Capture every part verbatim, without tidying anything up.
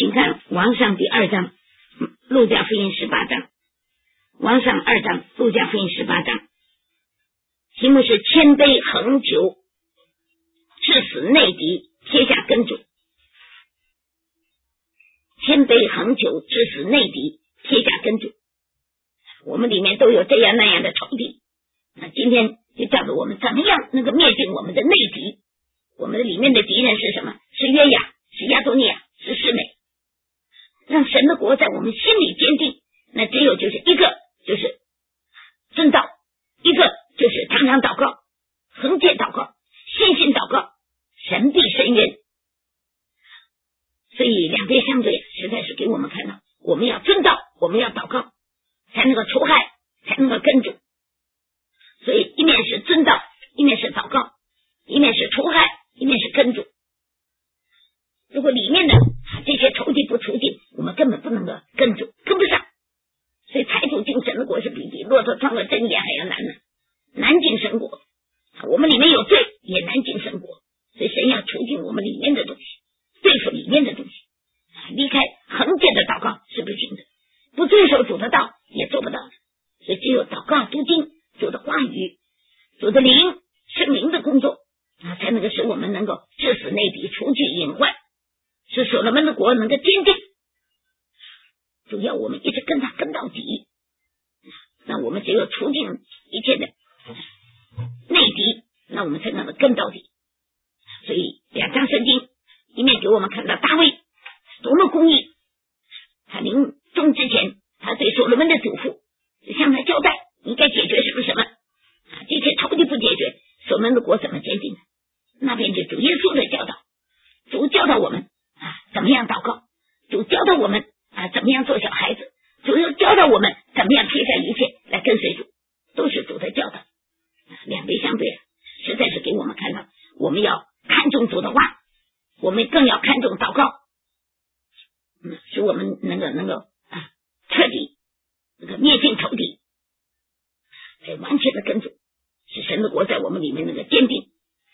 请看王上第二章，路加福音十八章，王上二章，路加福音十八章，题目是谦卑恒久，致死内敌，撇下根主。谦卑恒久，致死内敌，撇下根主。我们里面都有这样那样的仇敌，那今天就教导我们怎么样能够灭尽我们的内敌。我们的里面的敌人是什么？是约雅，是亚多尼亚，是示每。让神的国在我们心里坚定，那只有就是一个就是真道，一个就是常常祷告，恒切祷告，信心祷告，神必伸冤。所以两边相对，实在是给我们看到，我们要真道，我们要祷告，才能够除害，才能够根主。所以一面是真道，一面是祷告，一面是除害，一面是根主。如果里面的这些仇敌不除尽，我们根本不能够跟住，跟不上。所以财主进神的国是比比骆驼穿过针眼还要难呢，难进神国。我们里面有罪，也难进神国。所以神要除尽我们里面的东西，对付里面的东西。离开恒切的祷告是不行的，不遵守主的道也做不到的。所以只有祷告、读经、主的话语、主的灵、圣灵的工作啊，才能够使我们能够致死内敌，除去隐患，使所罗门的国能够坚定。主要我们一直跟他跟到底，那我们只有除尽一切的内敌，那我们才能够跟到底。所以两章圣经一面给我们看到大卫多么公义，他临终之前他对所罗门的嘱咐就向他交代应该解决什么什么，这些仇敌不解决，所罗门的国怎么坚定？那边就主耶稣的教导，主教导我们啊怎么样祷告，主教导我们啊怎么样做小孩子，主又教导我们怎么样撇下一切来跟随主，都是主的教导。两边相对，实在是给我们看到，我们要看重主的话，我们更要看重祷告，嗯，使我们能够能够啊彻底那个灭尽仇敌，来完全的跟主，使神的国在我们里面那个坚定。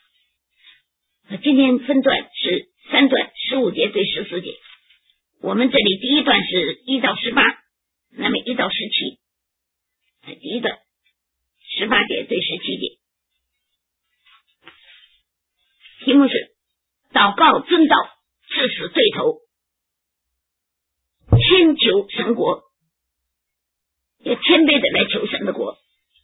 今天分段是三段，十五节对十四节。我们这里第一段是一到十八，那么一到十七，第一段十八节对十七节。题目是祷告遵道，致死对头，谦求神国，要谦卑的来求神的国。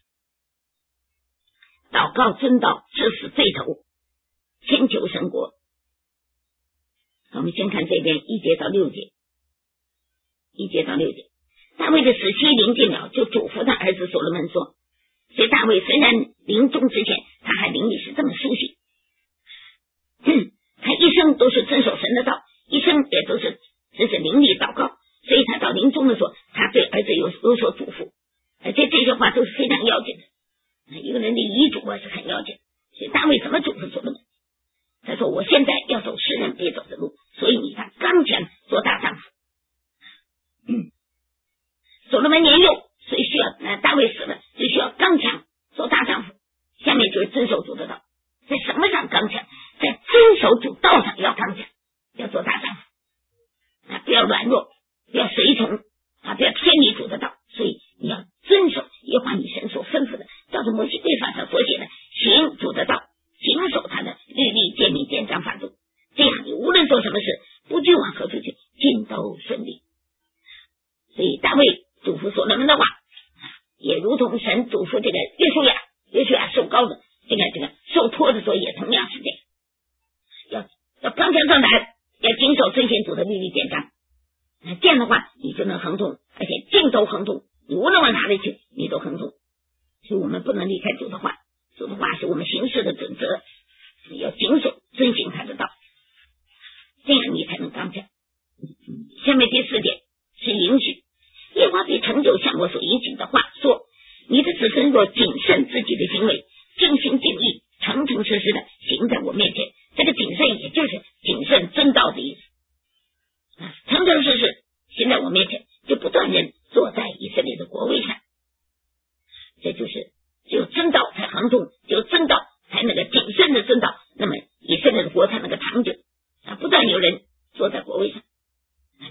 祷告遵道，致死对头，谦求神国。我们先看这边一节到六节，一节到六节。大卫的死期临近了，就嘱咐他儿子所罗门说，所以大卫虽然临终之前他还灵里是这么苏醒，嗯，他一生都是遵守神的道，一生也都是只是灵里祷告，所以他到临终的时候他对儿子有有所嘱咐，而且这些话都是非常要紧的，一个人的遗嘱啊是很要紧。所以大卫怎么嘱咐所罗门？他说我现在要走世人别走的路，所以你看刚强做大丈夫。嗯，所罗门年幼，所以需要、呃、大卫死了就需要刚强做大丈夫。下面就是遵守主的道，在什么上刚强？在遵守主道上要刚强，要做大丈夫啊，不要软弱，不要随从啊，不要偏离主的道。所以你要遵守耶和华你神所吩咐的，照着摩西律法上所写的，行主的道，谨守他的律例诫命典章法度，这样你无论做什么事，不惧往何处去，尽都顺利。所以大卫嘱咐所罗门的话，也如同神嘱咐这个约书亚，约书亚受膏的这个这个受托的时候也同样是这样，要要刚强壮胆，要谨守遵行主的律例典章，这样的话你就能亨通，而且尽都亨通，你无论往哪里去你都亨通。所以我们不能离开主的话，主的话是我们行事的准则，要谨守遵行他的道，这样你才能刚强。下面第四点是允许，耶和华必成就向我所应许的话，说你的子孙若谨慎自己的行为，尽心尽意，诚诚实实的行在我面前。这个谨慎也就是谨慎遵道的意思，诚诚实实行在我面前，就不断人坐在以色列的国位上。这就是只有真道才亨通，只有真道才那个谨慎的真道，那么以色列的国才能够长久啊，不断有人坐在国位上啊，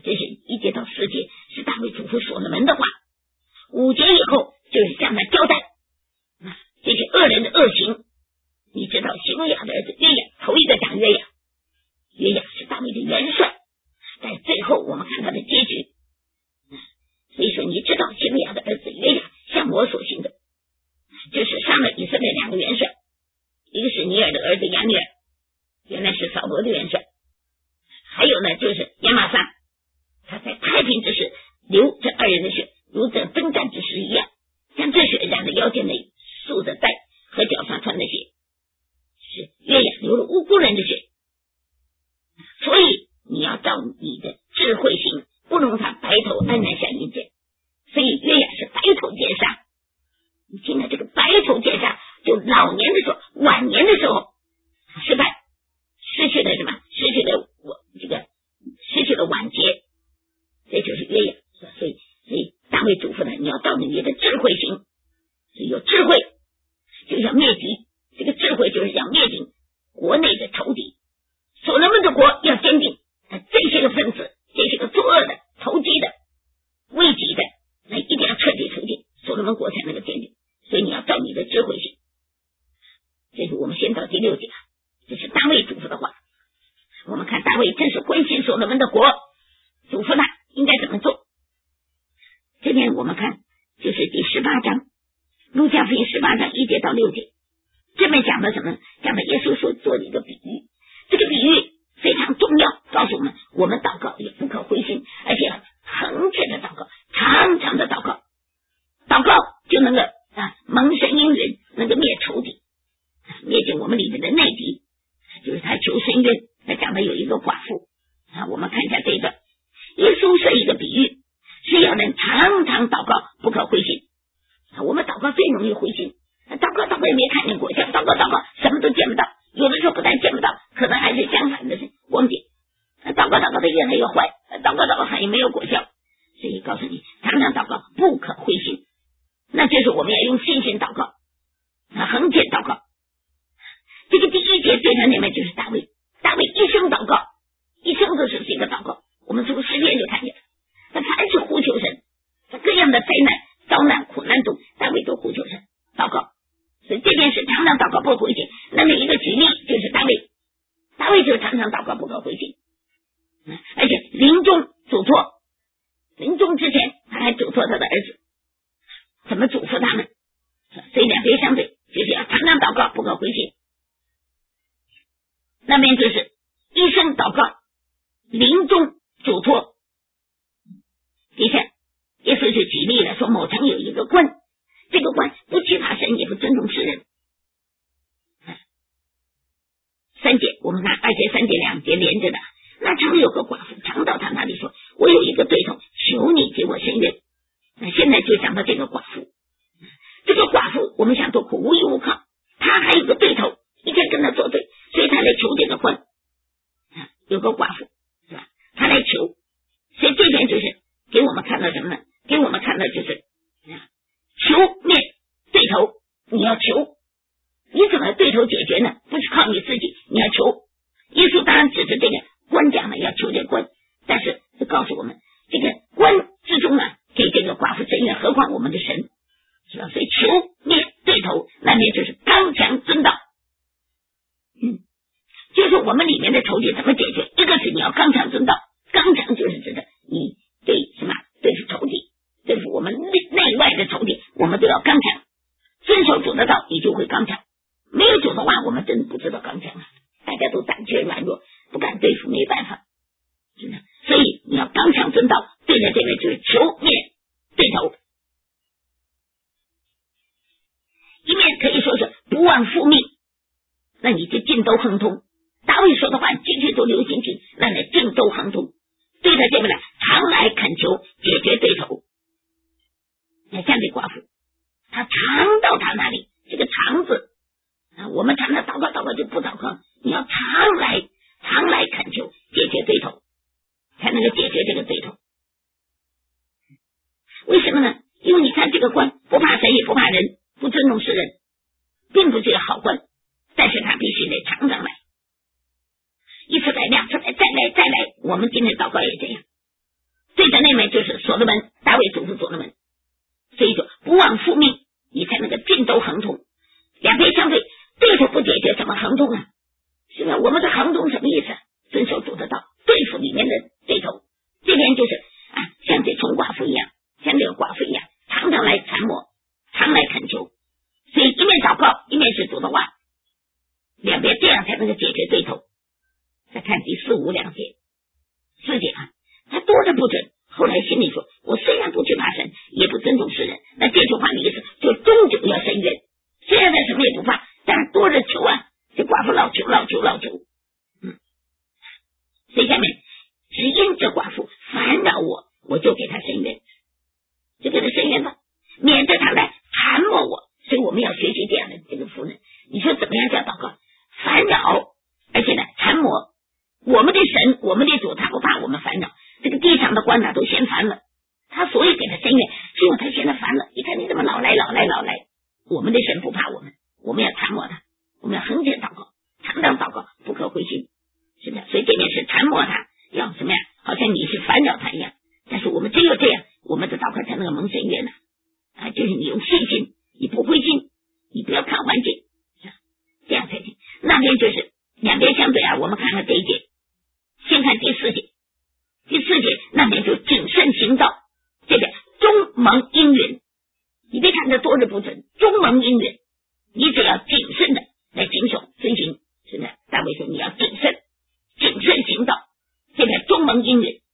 扫罗的元帅，还有呢就是亚玛撒，他在太平之时流这二人的血，如这征战之时一样，将这血染的腰间的束的带和脚上穿的血，是约雅流了无辜人的血。所以你要照你的智慧行，不容他白头安然享阴间。所以约雅是白头剑杀，你听到这个白头剑杀，就老年的时候晚年的时候失败，失去了什么？失去了我这个失去了晚节，这就是约雅。所以所以大卫嘱咐他，你要照着你的智慧行，所以有智慧就要灭敌，这个智慧就是要灭尽国内的仇敌，所罗门的国要坚定，这些个分子，这些个作恶的、投机的、危急的，那一定要彻底除尽，所罗门国才能够坚定。所以你要照你的智慧行。这是我们先到第六节，这是大卫嘱咐的话。我们看大卫正是关心所罗门的国，嘱咐他应该怎么做。这边我们看就是第十八章，路加福音十八章一节到六节，这边讲的什么？讲的耶稣所做的一个比喻，这个比喻非常重要，告诉我们我们祷告也不可灰心，而且恒切的祷告，常常的祷告，祷告就能够啊蒙神应允，能够灭仇敌，灭尽我们里面的内敌。就是他求深渊，他讲的有一个寡妇啊，我们看一下这个耶稣设一个比喻，是要人常常祷告，不可灰心。我们祷告最容易灰心，祷告祷告也没看见果效，祷告祷告什么都见不到，有的时候不但见不到，可能还是相反的光景，祷告祷告的越来越坏，祷告祷告还没有果效。所以告诉你，常常祷告，不可灰心。那就是我们要用信心祷告，恒切祷告。这个第一节最常里面就是大卫，大卫一生祷告，一生都是这个祷告。我们从诗篇就看见，他凡是呼求神，在各样的灾难、遭难、苦难中，大卫都呼求神祷告。所以这件事常常祷告不可灰心。那么一个举例就是大卫，大卫就常常祷告不可灰心，而且临终嘱托，临终之前他还嘱托他的儿子，怎么嘱咐他们？所以两边相对，就是要常常祷告不可灰心。那边就是一生祷告，临终嘱托。第三，耶稣是举例了，说某城有一个官，这个官不惧怕神，也不尊重世人。三节，我们看二节、三节两节连着的。那城有个寡妇，常到他那里说：“我有一个对头，求你给我伸冤。”那现在就想到这个寡妇，这个寡妇我们想做苦，无依无靠，他还有个对头，一天跟他作对，所以他来求这个官。有个寡妇是吧？他来求，所以这边就是给我们看到什么呢？给我们看到就是求灭对头，你要求，你怎么对头解决呢？不是靠你自己，你要求。耶稣当然指着这个官讲了，要求这个官，但是就告诉我们，这个官之中呢，给这个寡妇伸冤，何况我们的神，是吧？所以求灭对头，那边就是刚强真道。嗯，就是我们里面的仇敌怎么解决？一个是你要刚强真道，刚强就是指的你对什么？对付仇敌，对付我们内内外的仇敌，我们都要刚强，遵守主的道，你就会刚强。没有主的话，我们真的不知道刚强了，大家都胆怯软弱，不敢对付，没办法。所以你要刚强真道，对着这个就是求灭对头。一面可以说是不忘复命，那你就尽都亨通。大卫说的话句句都流行去，那你尽都亨通。对着这个呢，常来恳求解决对头。那像这寡妇，他常到他那里，这个常字啊，我们常常祷告祷告就不祷告，你要常来常来恳求解决对头，才能够解决这个对头。为什么呢？因为你看这个官不怕神也不怕人，不尊重世人，并不是个好官，但是他必须得常常来，一次来两次来再来再来。我们今天祷告也这样，对的那门就是所罗门，大卫嘱咐所罗门，所以说不忘复命，你才能够尽都亨通。两边相对，对手不解决怎么亨通啊？是吧？我们的亨通什么意思？遵守主的道，对付里面的对头。这边就是啊，像这穷寡妇一样，像这个寡妇一样，常常来缠磨，常来恳求。所以一面祷告，一面是主的话，两边这样才能够解决对头。 再看第四五两节，四节啊，他多着不准，后来心里说，我虽然不惧怕神，也不尊重世人，那这句话的意思就终究要伸冤，虽然他什么也不怕，但是多着求啊，这寡妇老求老求老求，嗯，所以下面只因这寡妇烦扰我，我就给他伸冤，就给他伸冤吧，免得他来缠磨我。所以我们要学习这样的这个妇人，你说怎么样叫祷告？烦扰，而且呢缠磨我们的神，我们的主，他不怕我们烦扰，这个地上的官呢都嫌烦了，他所以给他伸冤，是因为他现在烦了，你看你怎么老来老来老来，我们的神不怕我们，我们要缠磨他，我们要恒切祷告，常常祷告，不可灰心，是不是？所以这边是缠磨他，要什么呀？好像你是烦扰他一样，但是我们只有这样，我们的祷告才能够蒙神悦呢。啊，就是你用信心，你不灰心，你不要看环境，这样才行。那边就是两边相对啊，我们看看这一节，先看第四节，第四节那边就谨慎行道，这边中蒙应允，你别看这多着不准，中蒙应允，你只要谨慎的来谨守遵行，是不是？大卫说你要谨慎，谨慎行道，这边中蒙应允，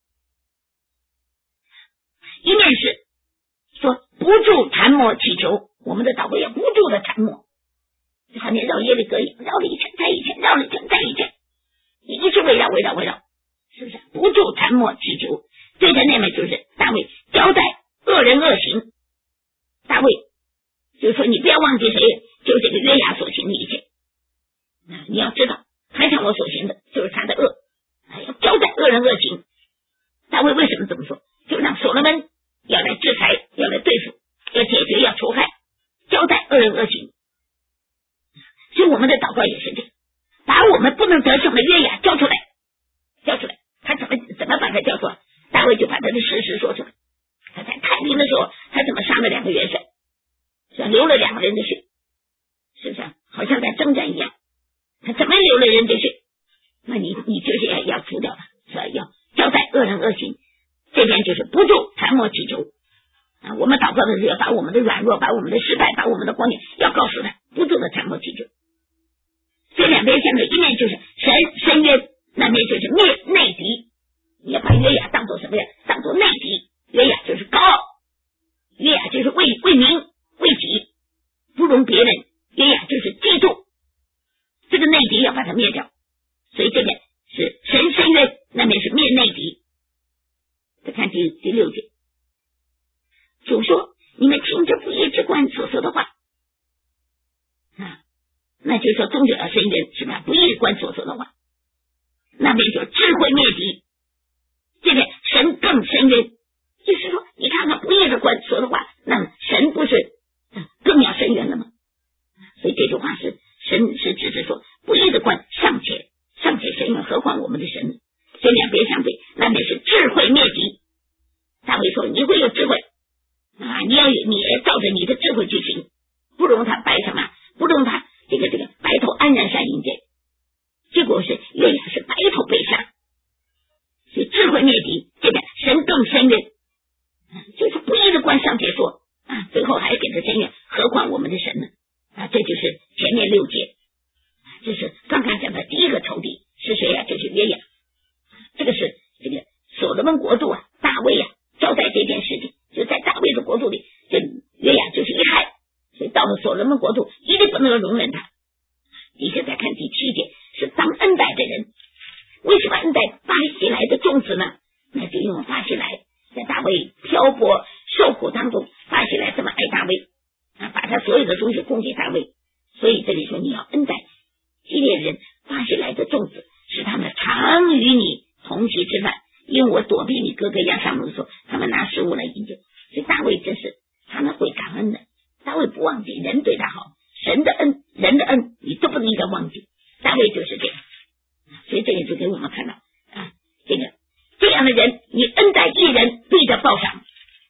一面是说不住缠磨祈求，我们的祷告要不住的缠磨，就好像绕耶利哥一样，绕了一圈再一圈，绕了一圈再一圈，你一直围绕围绕围绕，是不是？不住缠磨祈求，对着那面就是大卫交代恶人恶行，大卫就说你不要忘记谁，就这个约雅所行的一切，啊，你要知道他向我所行的就是他的恶，啊，要交代恶人恶行。大卫为什么这么说？就让所罗门要来制裁，要来对付，要解决，要除害，交代恶人恶行。所以我们的祷告也是这样，把我们不能得胜的约雅交出来，交出来。他怎么怎么把他交出来？大卫就把他的事实说出来。他在太平的时候，他怎么杀了两个元帅，是吧？流了两个人的血，是不是？好像在征战一样。他怎么流了人的血？那你你就是要要除掉他，是吧？要交代恶人恶行。这边就是不住缠磨祈求啊，我们祷告的时候要把我们的软弱，把我们的失败，把我们的光景要告诉他，不住的缠磨祈求。这两边相对，一面就是神伸冤，那边就是灭内敌。你要把约雅当作什么呀？当作内敌。约雅就是高傲，约雅就是为为民为己，不容别人。约雅就是嫉妒，这个内敌要把它灭掉。所以这边是神伸冤，那边是灭内敌。再看第第六节，主说：“你们听着不义之官所说的话啊，那就说终究要伸冤，是吧？不义官所说的话，那边就智慧灭敌，这边神更伸冤，就是说，你看看不义的官说的话，那神不是、啊、更要伸冤了吗？所以这句话是神是指着说，不义的官尚且尚且伸冤，何况我们的神？所以两边相对，那边是智慧灭敌。大卫说：“你会有智慧啊，你要有，你也照着你的智慧去行，不容他白什么，不容他这个这个白头安然下迎接。”结果是约雅是白头被杀，所以智慧灭敌，这边神更深渊，就是不义的官尚且说啊，最后还给他深渊，何况我们的神呢？啊，这就是前面六节，这是刚刚讲的第一个仇敌是谁呀、啊？就是约雅。这个是这个所罗门国度啊，大卫啊交代这件事情，就在大卫的国度里，这约雅就是一害，所以到了所罗门国度一定不能容忍他。你现在看第七节，是当恩待的人，为什么恩待巴西来的众子呢？那就因为巴西来在大卫漂泊受苦当中，巴西来这么爱大卫啊，把他所有的东西供给大卫，所以这里说你要恩待基列人巴西来的众子，使他们常与你同席吃饭，因为我躲避你哥哥亚撒母的时候，他们拿食物来饮酒。所以大卫真是他们会感恩的，大卫不忘记人对他好，神的恩人的恩你都不能应该忘记，大卫就是这样。所以这个就给我们看到啊，这个这样的人，你恩待一人必得报赏，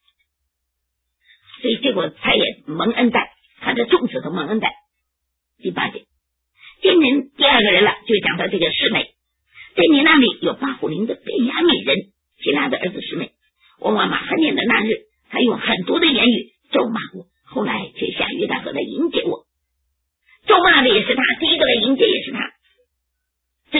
所以结果他也蒙恩待，他的众子都蒙恩待。第八节，今年第二个人了，就讲到这个示每，在你那里有巴胡林的便雅悯人希拉的儿子示每，我往马哈念的那日，他用很多的言语咒骂我，后来却下约旦河来迎接我，咒骂的也是他，第一个来迎接也是他，这个叫做仇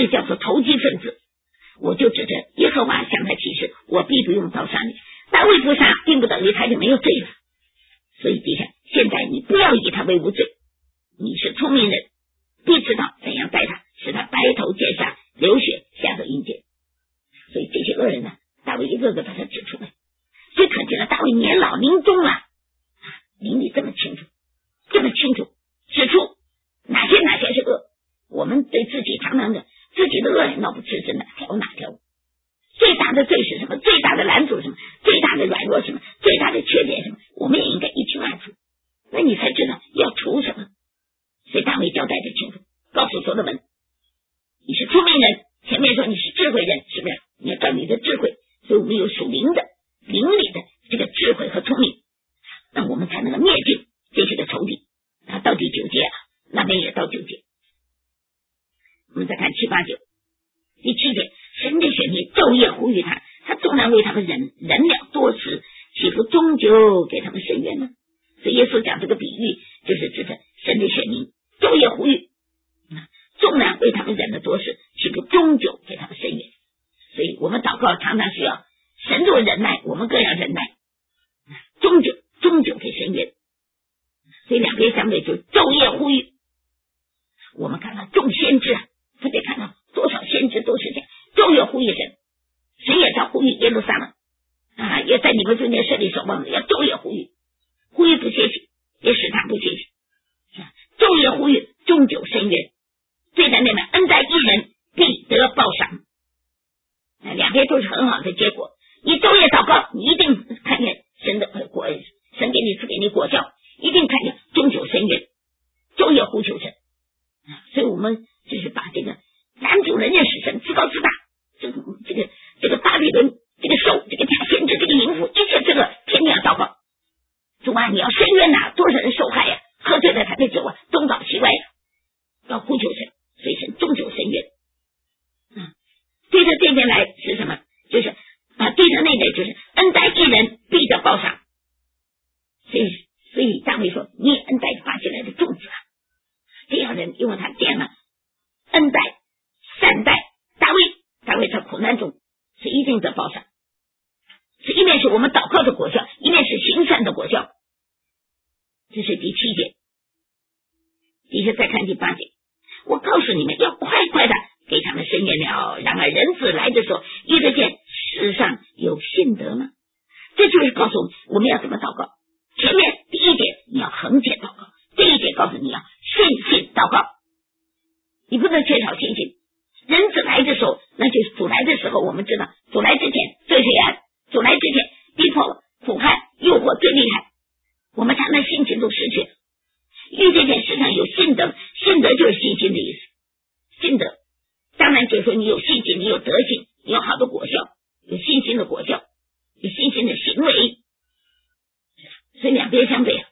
投机分子，我就指着耶和华向他起誓，我必不用刀杀你。大卫不杀，并不等于他就没有罪了。所以弟兄，现在你不要以他为无罪，你是聪明人，必知道怎样待他，使他白头见杀，流血下到阴间。所以这些恶人呢，大卫一个个把他指出来，所以可见了大卫年老临终了，灵里这么清楚，这么清楚指出哪些哪些是恶。我们对自己常常的自己的恶人闹不吃是哪条哪条，最大的罪是什么，最大的拦阻是什么，最大的软弱是什么，最大的缺点是什么，我们也应该一清二楚，那你才知道要除什么。所以大卫交代的清楚，告诉所罗门，你是聪明人，前面说你是智慧人，是不是？你要照你的智慧，所以我们有属灵的灵里的这个智慧和聪明，那我们才能够灭尽这些个仇敌。啊，到第九节啊，那边也到九节。我们再看七八九，第七节，神的选民昼夜呼吁他，他纵然为他们忍忍了多时，岂不终究给他们伸冤呢？所以耶稣讲这个比喻，就是指着神的选民昼夜呼吁，纵然为他们忍了多时，岂不终究给他们伸冤？所以我们祷告常常需要神若忍耐，我们更要忍耐，终究终究给伸冤。所以两边相对就昼夜呼吁。我们看到众先知啊，特别看到多少先知都是这样，昼夜呼吁神，神也在呼吁耶路撒冷啊，也在你们中间设立守望者，要昼夜呼吁，呼吁不歇息，也使他不歇息，昼夜呼吁，终究伸冤。对待那边恩待一人，必得报赏。啊，两边都是很好的结果。你昼夜祷告，你一定看见神的果，神给你赐给你果效，一定看见终究伸冤，昼夜呼求神。所以我们就是把这个男主人认识神，自高自大，这个这个这个巴比伦，这个兽，这个假先知，这个淫妇，一切这个天天要祷告。主啊，你要伸冤呐，多少人受害呀、啊？喝醉了他的酒啊，东倒西歪呀、啊，要呼求神，所以神终究伸冤。嗯，对着这边来是什么？就是啊，对着那边就是恩待一人，必得报赏。所以，所以大卫说：“你恩待发起来的种子啊。”这样人，因为他见了恩待善待大卫，大卫在苦难中是一定得报赏，是一面是我们祷告的果效，一面是行善的果效。这是第七节。接着再看第八节，我告诉你们要快快的给他们伸冤了。然而人子来的时候，遇得见世上有信德吗？这就是告诉我们我们要怎么祷告。前面第一节你要恒切祷告，这一节告诉你要信心祷告，你不能缺少信心。人子来的时候，那就是主来的时候，我们知道主来之前最黑暗，主来之前逼迫苦害诱惑最厉害，我们常常心情都失去了。遇这件事上有信德，信德就是信心的意思。信德当然就是说你有信心，你有德行，你有好的果效，有信心的果效，有信心的行为，所以两边相对啊。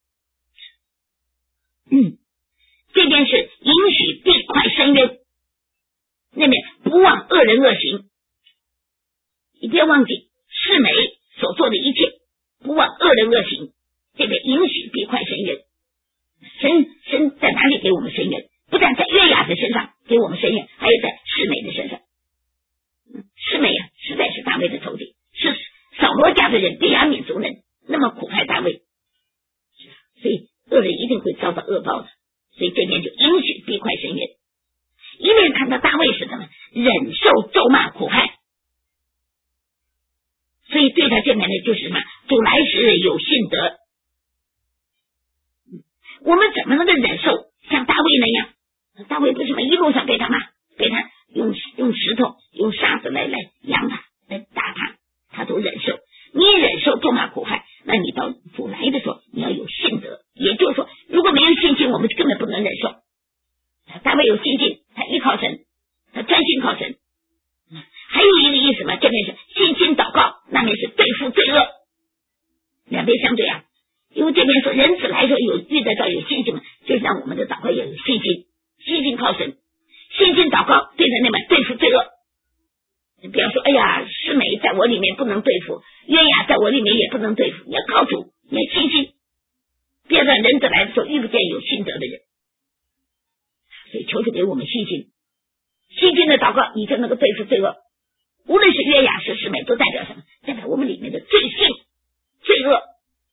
嗯，这边是允许必快伸冤，那边不忘恶人恶行。你不要忘记世美所做的一切，不忘恶人恶行，这边允许必快伸冤。神神在哪里给我们伸冤？不但在约雅的身上给我们伸冤，还有在世美的身上。嗯，世美啊，实在是大卫的仇敌，是扫罗家的人，便雅悯族人，那么苦害大卫，所以恶人一定会遭到恶报的。所以这边就允许必快伸冤，一面看到大卫是什么，忍受咒骂苦害，所以对他这边呢就是什么，主来时有信德。我们怎么能够忍受像大卫那样？大卫不是吗？一路上被他骂，被他用用石头用沙子来来扬他，来打他，他都忍受。你忍受咒骂苦害，那你到主来的时候你要有信德。也就是说，如果没有信心，我们根本不能忍受。大卫有信心，他依靠神，他专心靠神。还有一个意思嘛，这边是信心祷告，那边是对付罪恶，两边相对啊。因为这边说人子来说有遇得到有信心嘛，就是让我们的祷告也有信心，信心靠神，信心祷告对着那边对付罪恶。你不要说哎呀，世美在我里面不能对付，约雅在我里面也不能对付，你要靠主，你要信心，不要让人子来的时候遇不见有信德的人。所以求主给我们信心， 细心的祷告，你就能够对付罪恶。无论是约雅是示每，都代表什么？代表我们里面的罪性、罪恶。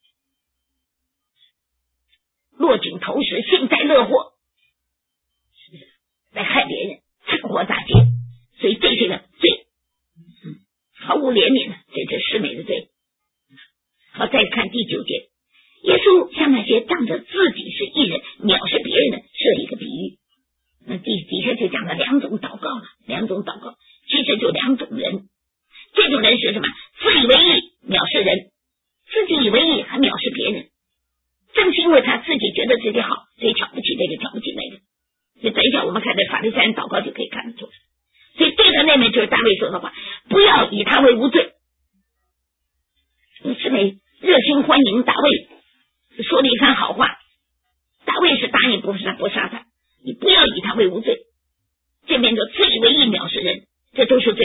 落井投石，幸灾乐祸，是不是来害别人，趁火打劫？所以这些个罪，嗯，毫无怜悯的，这是示每的罪。好，再看第九节，耶稣向那些仗着自己是义人藐视别人的设一个比喻。那底底下就讲了两种祷告了，两种祷告，其实就两种人。这种人是什么？自以为义，藐视人；自己以为义，还藐视别人。正是因为他自己觉得自己好，所以瞧不起这个，瞧不起那个。所以等一下我们看这法利赛人祷告就可以看得出来。所以对的那面就是大卫说的话，不要以他为无罪。示每热心欢迎大卫，说了一番好话。大卫是答应不是不杀他，你不要以他为无罪。这边就自以为义，藐视人，这都是罪。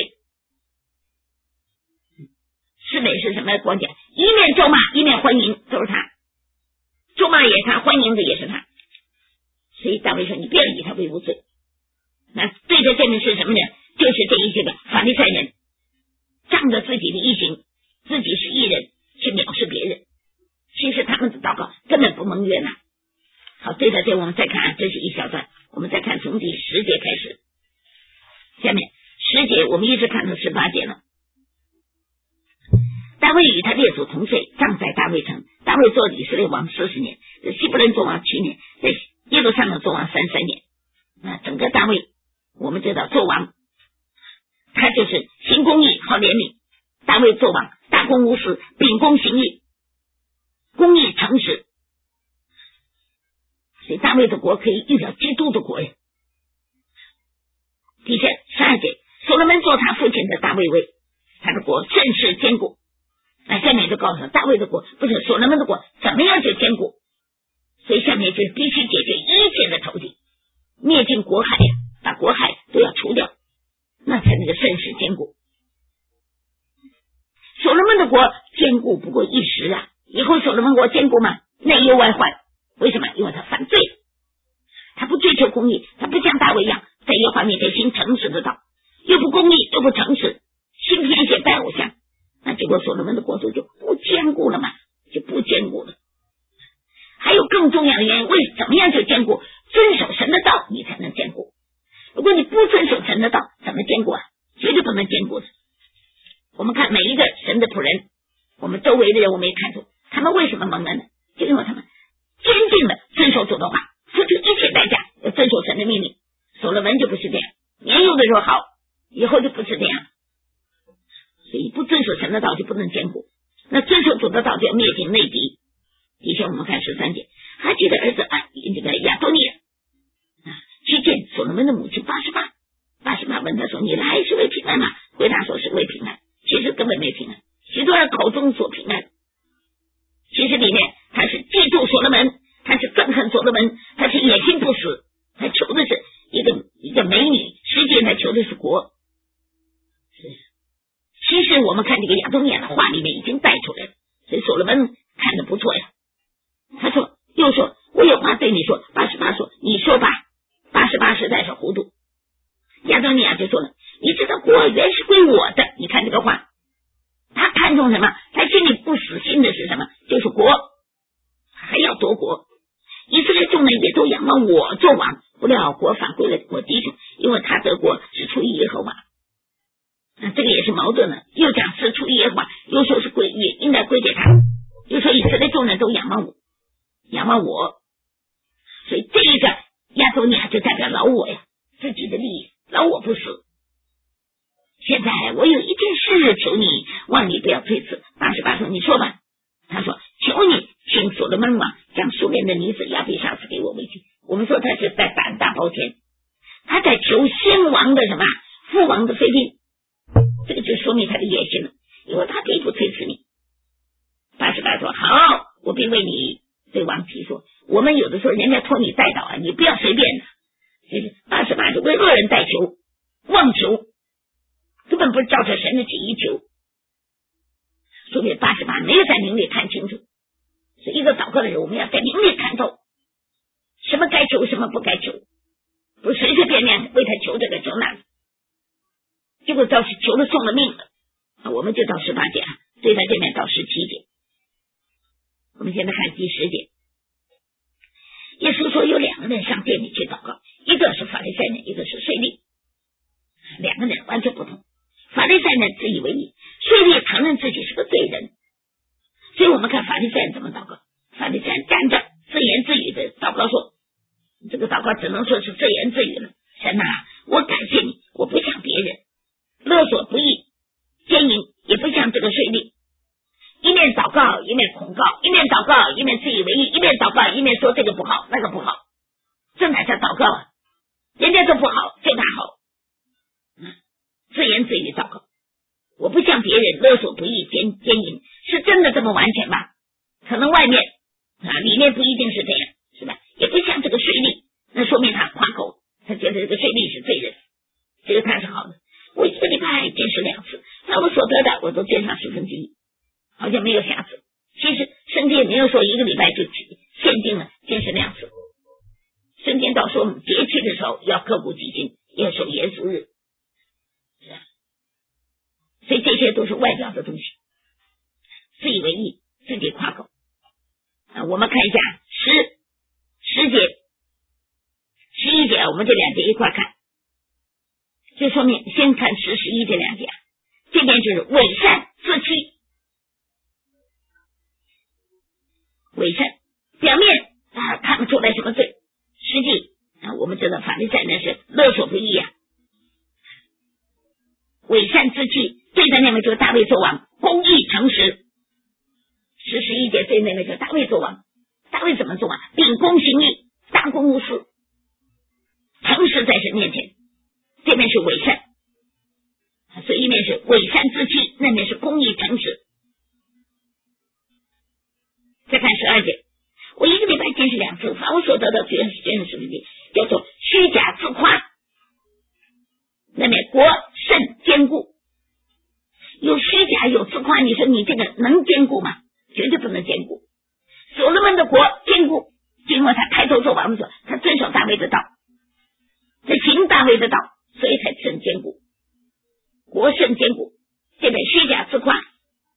示每是什么观点？一面咒骂，一面欢迎，都是他。咒骂也是他，欢迎的也是他。所以大卫说，你不要以他为无罪。那对着这面是什么呢？就是这一些个法利赛人，仗着自己的义行，自己是义人，去藐视别人。其实他们的祷告根本不蒙悦纳。好，对着这我们再看，这是一小段，我们再看从第十节开始。下面十节我们一直看到十八节了。大卫与他列祖同岁，葬在大卫城。大卫做以色列王四十年，希伯伦做王七年，在耶路撒冷做王三三年。那整个大卫，我们知道做王，他就是行公义，好怜悯。大卫做王，大公无私，秉公行义，公义诚实。所以大卫的国可以预表基督的国呀。底下十二节，所罗门做他父亲的大卫位，他的国正是坚固。那下面就告诉他，大卫的国不是所罗门的国，怎么样就坚固？所以下面就必须解决一切的仇敌，灭尽国海呀，把国海都要除掉，那才能够盛世坚固。所罗门的国坚固不过一时啊，以后所罗门国坚固吗？内忧外患。为什么？因为他犯罪，他不追求公义，他不像大卫一样在耶和华面前行诚实的道，又不公义又不诚实，心偏邪拜偶像。那结果所罗门的国度就不坚固了嘛，就不坚固了。还有更重要的原因，为怎么样就坚固？遵守神的道，你才能坚固。如果你不遵守神的道，怎么坚固啊？绝对不能坚固的。我们看每一个神的仆人，我们周围的人，我们也看出他们为什么蒙恩呢？就因为他们坚定的遵守主的话，付出一切代价要遵守神的命令。所罗门就不是这样，年幼的时候好，以后就不是这样。所以不遵守神的道就不能坚固，那遵守主的道就要灭尽内敌。以前我们看十三节，哈吉的儿子啊，这个亚多尼啊，去见所罗门的母亲八十八，八十八问他说：“你来是为平安吗？”回答说是为平安，其实根本没平安。许多人口中所平安，其实里面他是嫉妒所罗门，他是憎恨所罗门，他是野心不死，他求的是一个一个美女，实际他求的是国。其实我们看这个亚多尼亚的话里面已经带出来了，所以所罗门看得不错呀。他说，又说，我有话对你说。八十八说，你说吧。八十八实在是糊涂。亚多尼亚就说了，你知道国原是归我的。你看这个话，他看重什么？他心里不死心的是什么？就是国，还要夺国。以色列众人也都仰望我做王，不料国反归了我弟兄，因为他得国是出于耶和华。那这个也是矛盾的，又讲是出于耶和华，又说是归也应该归给他，又说以色列众人都仰望我，仰望我，所以这一个亚多尼亚就代表老我呀，自己的利益，老我不死。现在我有一件事求你，望你不要推辞。八十八说，你说吧。他说，求你请所罗门王将苏联的女子亚比煞赐给我为妻。我们说他是在胆大包天，他在求先王的什么父王的妃嫔，这个就说明他的野心了，因为他并不推辞你。八十八说，好，我并为你对王提说，我们有的时候人家托你代祷啊，你不要随便的。八十八是为恶人代求，妄求，根本不是照着神的旨意求。说明八十八没有在灵里看清楚，所以一个祷告的人，我们要在灵里看透，什么该求，什么不该求。 不随随便便为他求这个求那个，结果倒是求了送了命了。我们就到十八节啊，对他这边到十七节。我们现在看第十节，耶稣说有两个人上殿里去祷告，一个是法利赛人，一个是税吏，两个人完全不同。法利赛人自以为义，税吏承认自己是个罪人。所以我们看法利赛人怎么祷告，法利赛人站着自言自语的祷告说，这个祷告只能说是自言自语了。神啊，我感谢你，我不像别人勒索不义奸淫，也不像这个税吏，一面祷告一面控告，一面祷告一面自以为义，一面祷告一面说这个不好那个不好，这哪叫祷告啊？人家说不好就他好，自言自语祷告。我不像别人勒索不义奸奸淫，是真的这么完全吧？可能外面啊里面不一定是这样，是吧？也不像这个税吏，那说明他夸口，他觉得这个税吏是罪人，这个他是好的。我一个礼拜见识两次，那我所得的我都见上十分之一，好像没有瑕疵。其实圣经也没有说一个礼拜就限定了见识两次，圣经到说我们节期的时候要刻苦己心，要守耶稣日，是吧？所以这些都是外表的东西，自以为义，自己夸口。啊，我们看一下十十节、十一节，我们这两节一块看，就说明先看十、十一这两节，这边就是伪善自欺，伪善表面啊看不出来什么罪，实际啊我们知道法利赛人是勒索不义啊，伪善自欺。对的那位就是大卫做王，公义诚实。十十一节对那位就是大卫做王，大卫怎么做王？秉公行义，大公无私，诚实在神面前。这边是伪善，所以一面是伪善自欺，那面是公义诚实。再看十二节，我一个礼拜见识两次，凡我所得的全是真实的，叫做虚假自夸。那面国甚坚固，有虚假有自夸，你说你这个能坚固吗？绝对不能坚固。所罗门的国坚固，经过他开头做王的时候，他遵守大卫的道，他行大卫的道，所以才甚坚固，国甚坚固。这边虚假自夸。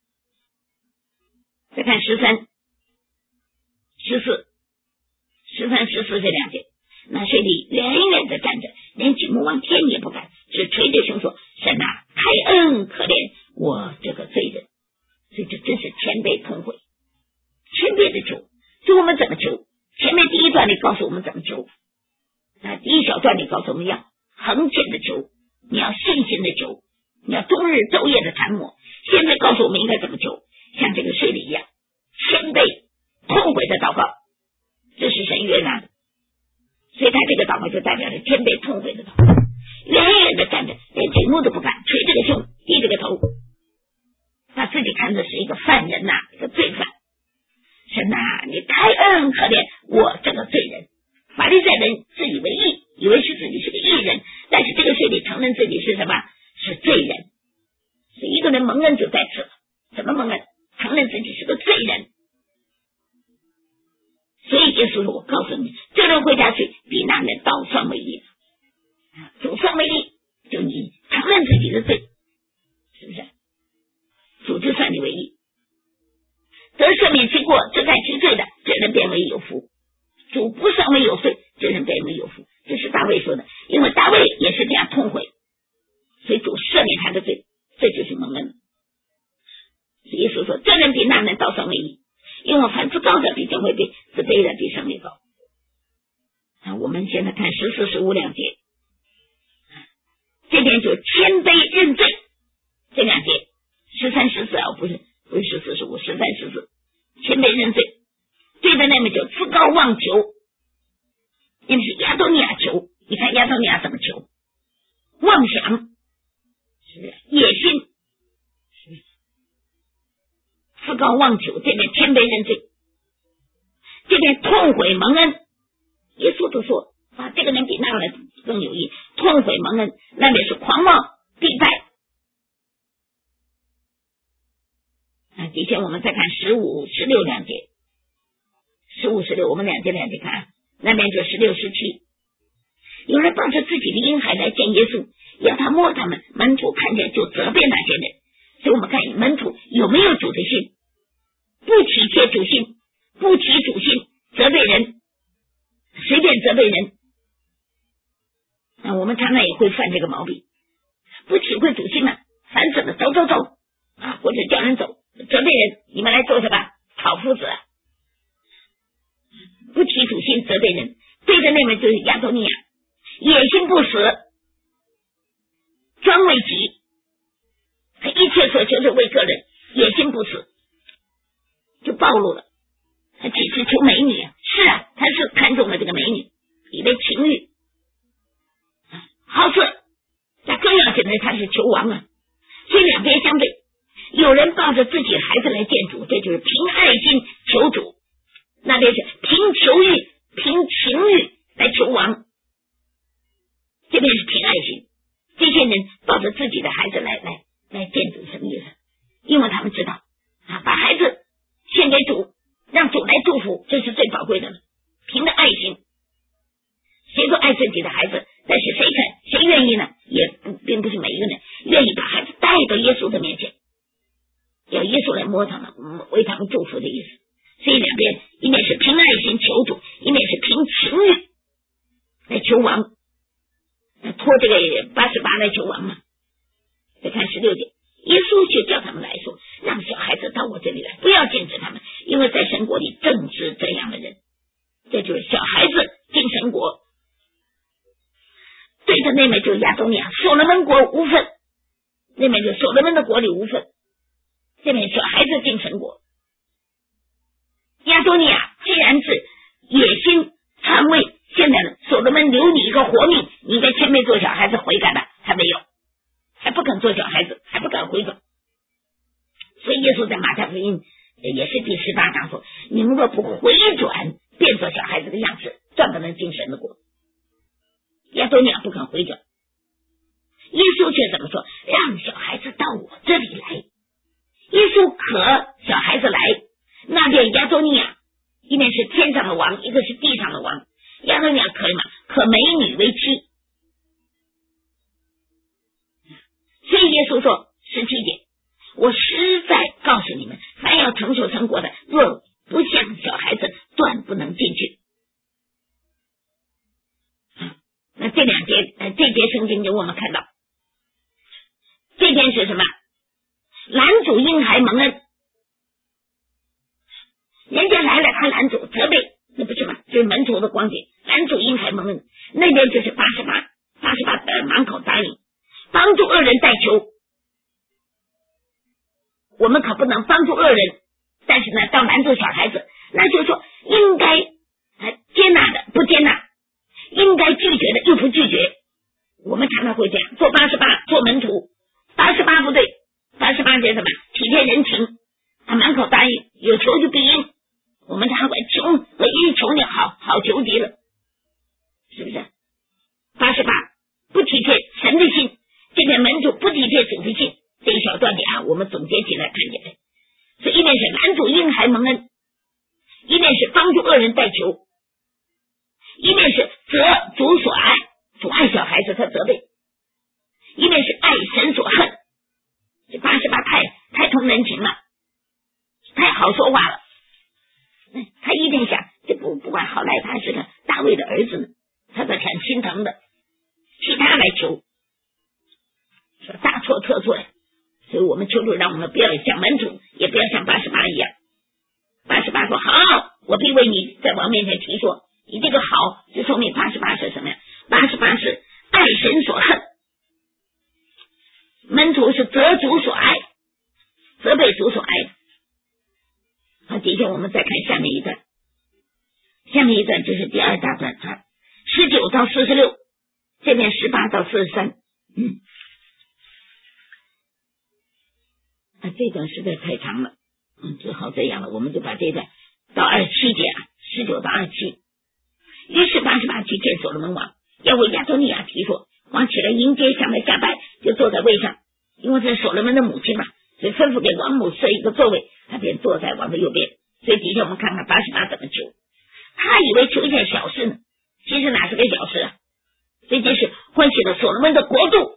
再看十三、十四、十三、十四这两节，那税吏远远的站着，连举目望天也不敢，只捶着胸说：“神啊，开恩可怜我这个罪人。”所以这真是谦卑痛悔，谦卑的求。所以我们怎么求？前面第一段里告诉我们怎么求，那第一小段里告诉我们要恒切的求，你要信心的求，你要终日昼夜的缠磨。现在告诉我们应该怎么求，像这个税吏一样，谦卑痛悔的祷告，这是神悦纳的。所以他这个祷告就代表着谦卑痛悔的祷告，远远的站着，连举目都不敢，捶这个胸，低这个头，把自己看的是一个犯人呐、啊，一个罪犯。神呐、啊，你开恩可怜我这个罪人。法利赛人自以为义，以为是自己是个义人，但是这个税吏承认自己是什么？是罪人。所以一个人蒙恩就在此了，怎么蒙恩？承认自己是个罪人。所以耶稣说：“我告诉你，这人回家去，比那人倒算为义。主算为义，就你承认自己的罪，是不是？主就算你为义。得赦免其过，遮盖其罪的，这人变为有福；主不算为有罪，这人变为有福。”这是大卫说的，因为大卫也是这样痛悔，所以主赦免他的罪，这就是蒙恩。耶稣说：“这人比那人倒算为义。”因为凡自高者必将会被，自卑的必升为高。啊，我们现在看十四、十五两节，这边就谦卑认罪这两节，十三、十四啊，不是不是十四、十五，十三、十四，谦卑认罪。对的那么就自高妄求，因为是亚多尼亚求，你看亚多尼亚怎么求？妄想，是不是野心？自高妄求，这边谦卑认罪，这边痛悔蒙恩。耶稣都说啊，这个人比那个人更有益，痛悔蒙恩，那边是狂妄必败。啊，底下我们再看十五、十六两节，十五、十六，我们两节两节看，那边就十六、十七。 有人抱着自己的婴孩来见耶稣，要他摸他们，门徒看见就责备那些人。所以我们看门徒有没有主的心，不体贴主心，不提主心，责备人，随便责备人。那我们常常也会犯这个毛病，不体会主心嘛，烦死了，走走走啊，或者叫人走，责备人，你们来做什么？讨夫子啊！不提主心，责备人。对着那门就是亚多尼亚，野心不死，专为己，他一切所求是为个人，野心不死，就暴露了。他只是求美女啊，是啊，他是看中了这个美女，以为情欲，好事。那更要紧的，他是求王啊。所以两边相对，有人抱着自己孩子来见主，这就是凭爱心求主；那边是凭求欲、凭情欲来求王，这边是凭爱心。这些人抱着自己的孩子来来来见主，什么意思？因为他们知道啊，把孩子献给主，让主来祝福，这是最宝贵的了。凭着爱心，谁都爱自己的孩子，但是谁看谁愿意呢？也不并不是每一个人愿意把孩子带到耶稣的面前，要耶稣来摸他们，为他们祝福的意思。所以两边一面是凭爱心求主，一面是凭情欲来求王，托这个八十八来求王嘛。再看十六节，耶稣却叫他们来说，让小孩子到我这里来，不要禁止他们，因为在神国里正是这样的人。这就是小孩子进神国。对着那面就是亚东尼亚，所罗门国无份，那面就所罗门的国里无份，这面小孩子进神国。亚多尼亚既然是野心篡位，现在呢，所罗门留你一个活命，你应该谦卑做小孩子悔改的，还没有，还不肯做小孩子，还不敢悔改。所以耶稣在马太福音也是第十八章说，你们若不回转，变作小孩子的样式，断不能进神的国。亚多尼亚不肯回转，耶稣却怎么说？让小孩子到我这里来。耶稣可小孩子来，那边亚多尼亚一面是天上的王，一个是地上的王。亚多尼亚可以吗？可美女为妻。所以耶稣说十七节，我实在告诉你们，凡要承受神国的，若不像小孩子，断不能进去。那这两节呃，这节圣经就我们看到，这边是什么？拦阻婴孩蒙恩，人家来了，他拦阻责备，那不是吗？就是门徒的光景，拦阻婴孩蒙恩。那边就是八十八，八十八的满口答应，帮助恶人代求。我们可不能帮助恶人，但是呢，到拦阻小孩子，那就是说应该接纳的不接纳，应该拒绝的又不拒绝。我们常常会这样做八十八，做门徒。八十八不对，八十八节什么？体贴人情，他满口答应，有求就必应。我们常常会穷和一穷就好好求敌了，是不是？八十八不体贴神的心，这边门徒不体贴主的心，这一小段点啊，我们总结起来看起来，所以一面是拦阻婴孩蒙恩，一面是帮助恶人代求，一面是责主所爱，主爱小孩子他责备，一面是爱神所恨。这八十八太太通人情了，太好说话了。他一定想，这不不管好赖，他是个大卫的儿子呢，他在很心疼的，替他来求，说大错特错呀。所以我们求主让我们不要像门徒，也不要像八十八一样。八十八说好，我必为你在王面前提说，你这个好，就说明八十八是什么呀？八十八是爱神所恨，门徒是责主所爱，责备主所爱。好，接着我们再看下面一段，下面一段就是第二大段啊，十九到四十六，这边十八到四十三。嗯，啊，这段实在太长了，嗯，只好这样了，我们就把这段到二十七节啊，十九到二十七。于是八十八去见所罗门王，要为亚多尼亚提说，王起来迎接，向他下拜，就坐在位上，因为这是所罗门的母亲嘛，所以吩咐给王母设一个座位，他便坐在王的右边。所以底下我们看看八十八怎么求，他以为求一件小事呢，其实哪是个小事啊？ 个所罗门的国度。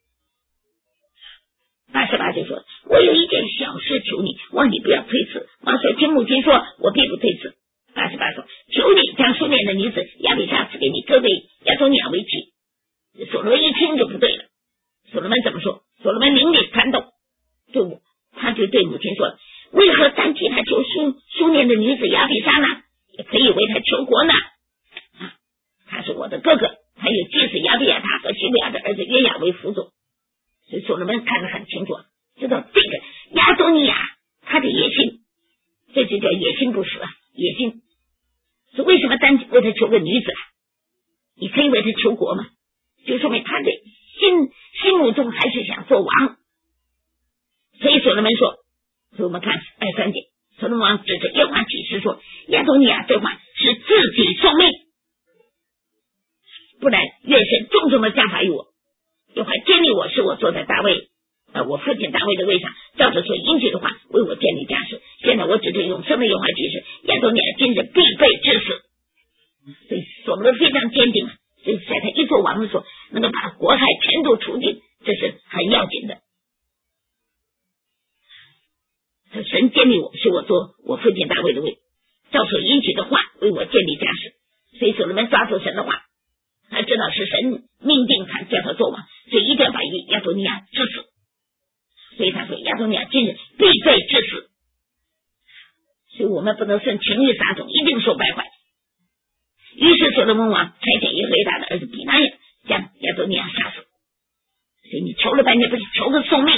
八十八就说，我有一件小事求你，望你不要推辞。王说，听母亲说，我必不推辞。八十八说，求你将苏联的女子亚比莎赐给你哥哥亚多尼亚为妻。所罗门一听就不对了，所罗门怎么说？所罗门灵里感动，就他就对母亲说，为何单替他求苏苏联的女子亚比莎呢？也可以为他求国呢。啊，他是我的哥哥，还有祭司亚比亚他和西利亚的儿子约雅为辅佐。所以所罗门看得很清楚，知道这个亚多尼亚他的野心，这就叫野心不死啊，野心。所以为什么单为他求个女子啊？你可以为他求国嘛，就说明他的心心目中还是想做王。所以所罗门说，所以我们看二三节，所罗门王指着耶和华启示说，亚多尼亚这话是自己受命，不然愿神重重的加罚于我，耶和华建立我，使我坐在大卫呃，我父亲大卫的位上，照着所应许的话为我建立家室。现在我指着永生的耶和华启示，亚多尼亚今日必被致死。所以所罗门非常坚定，所以在他一做王的时候，能够把国害全都除尽，这是很要紧的。神建立我，使我做我父亲大卫的位，照所应许的话为我建立家室。所以所罗门抓住神的话，他知道是神命定他叫他做王，所以一定要把亚多尼亚致死。所以他说亚多尼亚今日必被致死。所以我们不能顺情欲撒种，一定受败坏。于是所罗门王差遣耶和华的儿子比拿雅将亚多尼亚杀死。所以你求了半天，不是求个送命。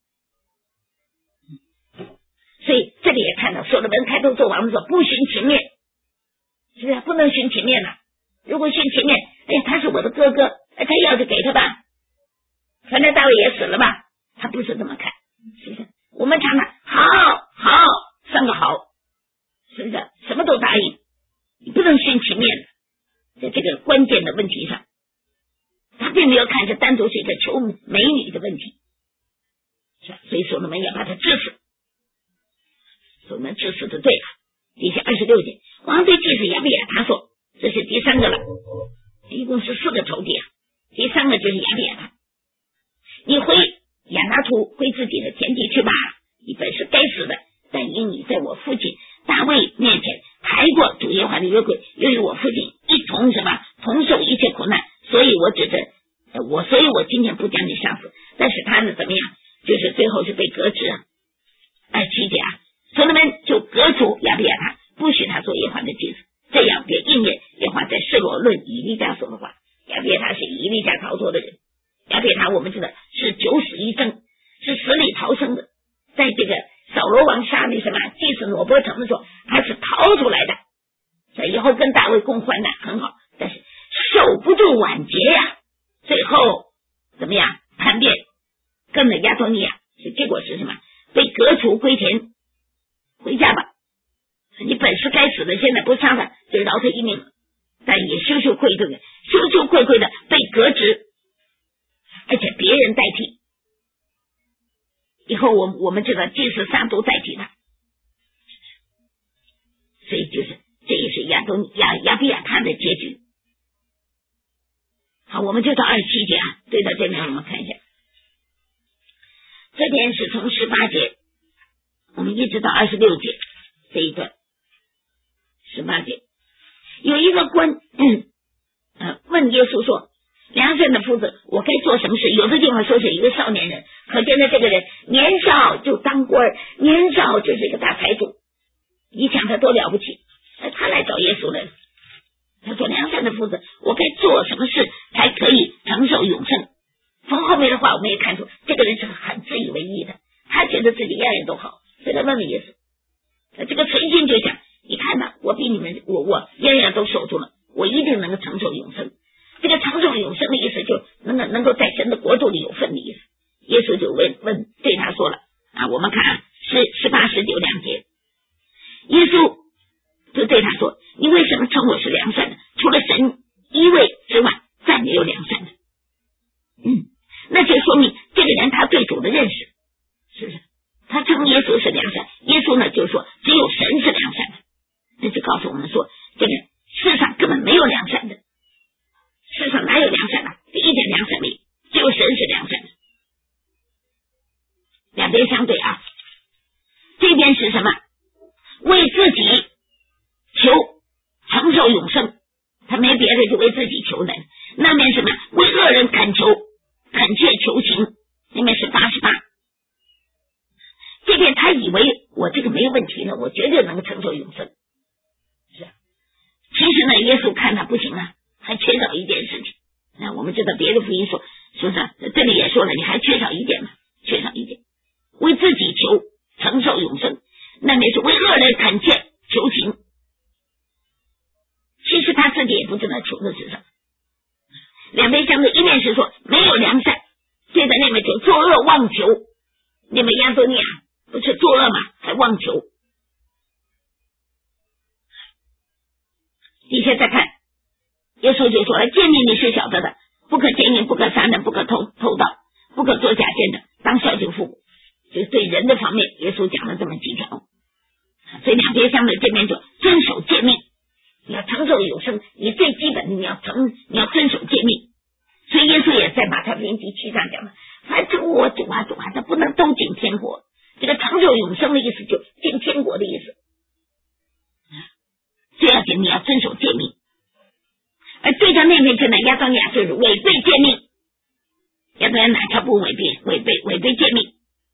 所以这里也看到所罗门开头做王的时候不徇情面，是不是不能徇情面了？如果徇情面，哎，他是我的哥哥，哎，他要就给他吧，反正大卫也死了吧，他不是这么看，是不是？我们常常好好三个好，是不是？什么都答应，你不能徇情面的。在这个关键的问题上，他并没有看这单独是一个求美女的问题，所以所罗门要把他治死。所罗门治死的对了。底下二十六节，王对祭司亚比亚他说，这是第三个了，一共是四个仇敌啊，第三个就是亚比亚他。你回亚拿图回自己的田地去吧，你本是该死的，但因你在我父亲大卫面前抬过主耶和华的约柜，又与我父亲一同什么同受一切苦难，所以我指着我，所以我今天不将你杀死。但是他呢怎么样？就是最后是被革职啊。二十七节啊，所罗门就革除亚比亚他，不许他做耶和华的祭司，这样便应验耶和华在示罗论以利家说的话。亚比亚他是以利家逃脱的人，亚比亚他我们知道是九死一生，是死里逃生的。在这个扫罗王杀那什么祭司罗伯城的时候，他是逃出来的，所以以后跟大卫共患难很好，但是守不住晚节呀、啊，最后怎么样？叛变跟了亚多尼亚，结果是什么？被革除归田，回家吧。你本是该死的，现在不杀他，就饶他一命，但也羞羞愧愧的，羞羞愧愧的被革职，而且别人代替。以后我我们知道祭司杀都代替他，所以就是这也是亚多亚亚比亚他的结局。好，我们就到二十七节啊，对到这边我们看一下，这边是从十八节我们一直到二十六节这一段。十八节有一个官嗯呃问耶稣说，良善的夫子，我该做什么事？有的地方说是一个少年人，可见的这个人年少就当官，年少就是一个大财主，你想他多了不起，他来找耶稣来了。他说，良善的夫子，我该做什么事才可以承受永生？从后面的话我们也看出这个人是很自以为意的，他觉得自己样样都好，所以他问问耶稣，这个存心就想，你看吧，我比你们我我样样都守住了，我一定能够承受永生。这个承受永生的意思就能够能够在神的国度里有份的意思。耶稣就问问对他说了啊，我们看十十八十九两节，耶稣就对他说，你为什么称我是良善的？除了神一位之外，再没有良善的。嗯，那就说明这个人他对主的认识，是不是？他称耶稣是良善，耶稣呢就说只有神是良善的，这就告诉我们说，这个世上根本没有良善的，世上哪有良善的？一点良善没两边相对啊。这边是什么？为自己求承受永生，他没别的，就为自己求的。那边什么？为恶人恳求恳切求情，那边是八十八。这边他以为我这个没有问题了，我绝对能够承受永生。是啊，其实呢，耶稣看他不行啊，还缺少一件事情。那我们知道别的福音说，是不是？这里也说了，你还缺少一点嘛，缺少一点，为自己求承受永生，那边是为恶人恳切求情。其实他自己也不知道求的是什么。两边相对，一面是说没有良善，对在那边就作恶妄求。那边亚多尼亚不是作恶吗？还妄求。底下再看，耶稣就说了：诫命你是晓得的，不可奸淫，不可杀人，不可偷偷盗，不可作假见证，当孝敬父母。就是对人的方面，耶稣讲了这么几条。所以两边相对，这边就遵守诫命，你要承受永生，你最基本的你要承，你要遵守诫命。所以耶稣也在马太福音第七章讲了，凡称我主啊主啊，他不能都进天国。这个承受永生的意思就进天国的意思。最要紧你要遵守诫命。而对着那边去呢，亚当亚就是违背诫命，亚当亚哪条不违背违背违背诫命？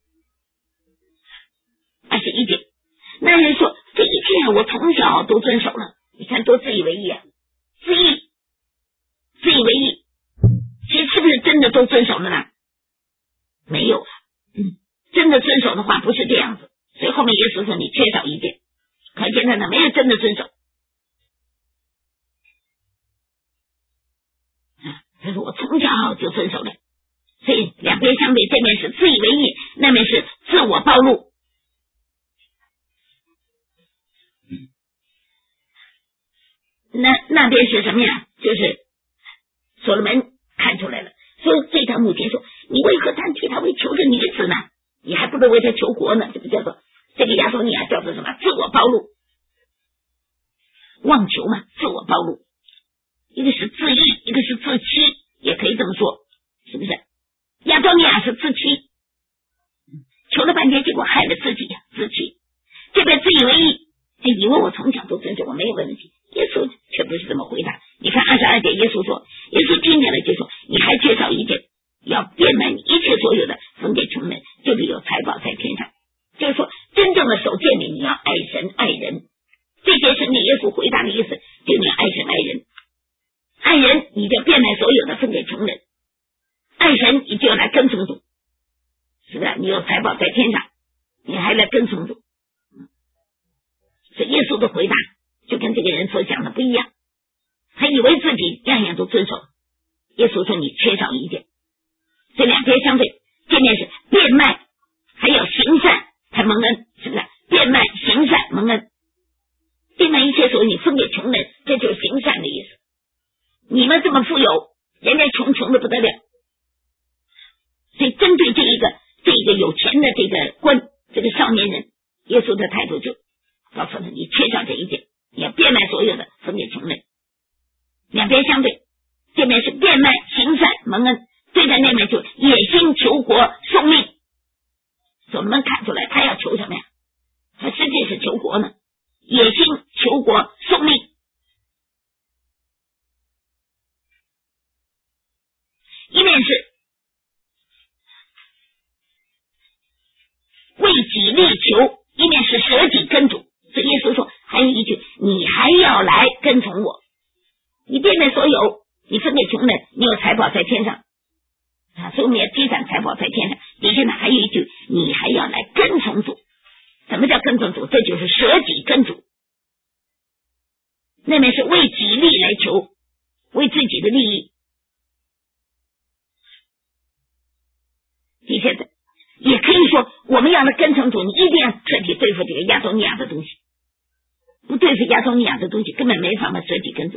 二十一节，那人说这一切我从小都遵守了，你看多自以为意啊，自义自以为意，其实是不是真的都遵守了呢？没有啊，嗯，真的遵守的话不是这样子，所以后面耶稣说你缺少一件，可见他呢没有真的遵守。他说我从小就遵守了，所以两边相对，这面是自以为意，那面是自我暴露。那那边是什么呀？就是所罗门看出来了，说对他母亲说，你为何单替他为求着女子呢？你还不如为他求活呢。这不叫做这个亚多尼亚叫做什么？自我暴露，妄求嘛，自我暴露。一个是自义，一个是自欺，也可以这么说，是不是？亚多尼亚是自欺，求了半天，结果害了自己呀，自欺。这边自以为意，他以为我从小都遵守，我没有问题。耶稣却不是这么回答。你看二十二节，耶稣说，耶稣听见了就说，你还缺少一件，要变卖你一切所有的，分给穷人，就是有财宝在天上。就是说，真正的守诫命，你要爱神爱人。这些是你耶稣回答的意思，就你要爱神爱人。爱人，你就变卖所有的分给穷人；爱神，你就要来跟从主，是不是？你有财宝在天上，你还来跟从主。所以耶稣的回答就跟这个人所讲的不一样，他以为自己样样都遵守，耶稣说你缺少一点。这两边相对，这面是变卖，还有行善才蒙恩，是不是？变卖行善蒙恩，变卖一切所有你分给穷人，这就是行善的意思。你们这么富有，人家穷穷的不得了，所以针对这一个这一个有钱的这个官，这个少年人，耶稣的态度就告诉他，你缺少这一点，你要变卖所有的分给穷人。两边相对，这边是变卖行善蒙恩，对在那边就野心求活受命。所罗门看出来他要求什么呀？他实际是求活呢，野心求活受命。一面是为己力求，一面是舍己跟主。所以耶稣说还有一句，你还要来跟从我，你变卖所有，你分给穷人，你有财宝在天上啊，所以我们要积攒财宝在天上。底下呢还有一句，你还要来跟从主。什么叫跟从主？这就是舍己跟主。那面是为己力来求，为自己的利益。底下的也可以说，我们要来跟从主，你一定要彻底对付这个亚多尼亚的东西，不对付亚多尼亚的东西，根本没法舍己跟主，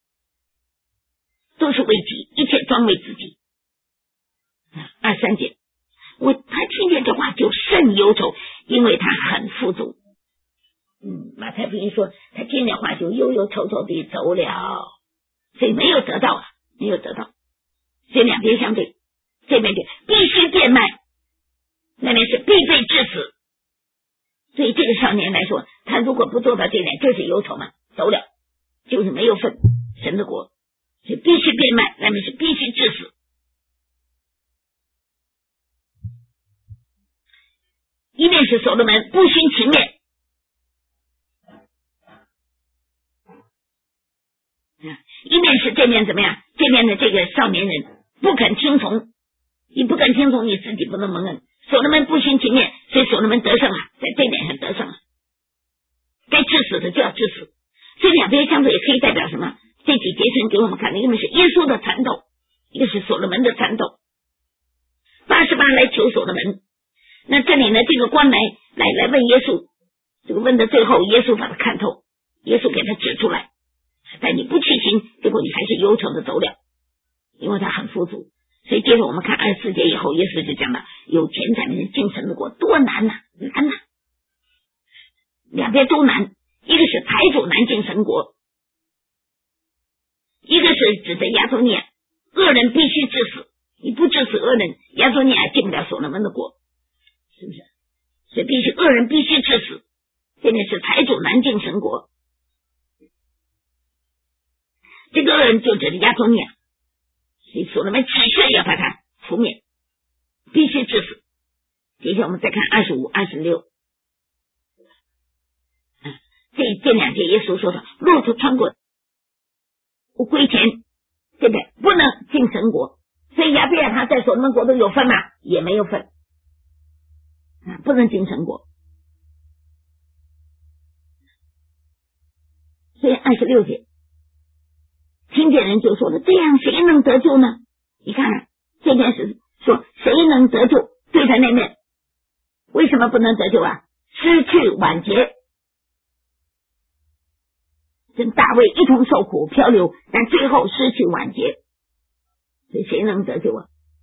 都是为己，一切专为自己。二三节，我他听见这话就甚忧愁，因为他很富足。嗯，马太福音说他听见话就忧忧愁愁地走了，所以没有得到啊，没有得到。所以两边相对，这边就必须变卖，那边是必这个少年来说，他如果不做到这点，就是忧愁嘛，走了，就是没有份神的国，所以必须变卖，那么是必须致死。一面是所罗门不徇情面，一面是这面怎么样？这面的这个少年人不肯听从，你不肯听从，你自己不能蒙恩。所罗门不徇情面，所以所罗门得胜了，在这点上得胜了。该致死的就要致死，所以两边相对也可以代表什么？这几节神给我们看的，一个是耶稣的缠斗，一个是所罗门的缠斗。八十八来求所罗门，那这里呢，这个官来来来问耶稣，这个问的最后，耶稣把他看透，耶稣给他指出来，但你不去行，结果你还是忧愁的走了，因为他很富足。所以接着我们看二十四节以后，耶稣就讲了，有钱财的人进神的国多难呐、啊，难呐、啊，两边都难。一个是财主难进神国，一个是指的亚多尼亚，恶人必须致死，你不致死恶人，亚多尼亚进不了所罗门的国，是不是？所以必须恶人必须致死，现在是财主难进神国。这个恶人就指的亚多尼亚，所以所罗门起誓要把他除灭，必须致死。接下来我们再看二十五、二十六，这这两节耶稣说的，骆驼穿过不归田，对不对？不能进神国。所以亚伯亚他在所罗门国都有份吗？也没有份，啊，不能进神国。所以二十六节，听见人就说了，这样谁能得救呢？你看看这边是说谁能得救，对他那面为什么不能得救啊？失去晚节，跟大卫一同受苦漂流，但最后失去晚节，所以谁能得救啊？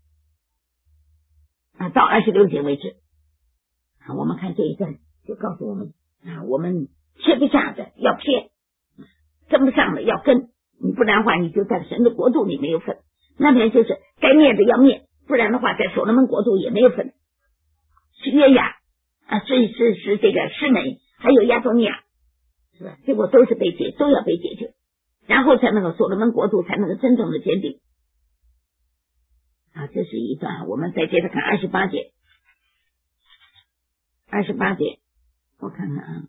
啊，到二十六节为止啊，我们看这一段就告诉我们啊，我们吃不下的要撇，跟不上的要跟，你不然的话你就在神的国度里没有份。那边就是该灭的要灭，不然的话在所罗门国度也没有份。是约雅啊，是是是这个示每，还有亚多尼亚，是吧？结果都是被解，都要被解决，然后才能够所罗门国度才能够真正的坚定啊。这是一段，我们再接着看二十八节，二十八节，我看看啊，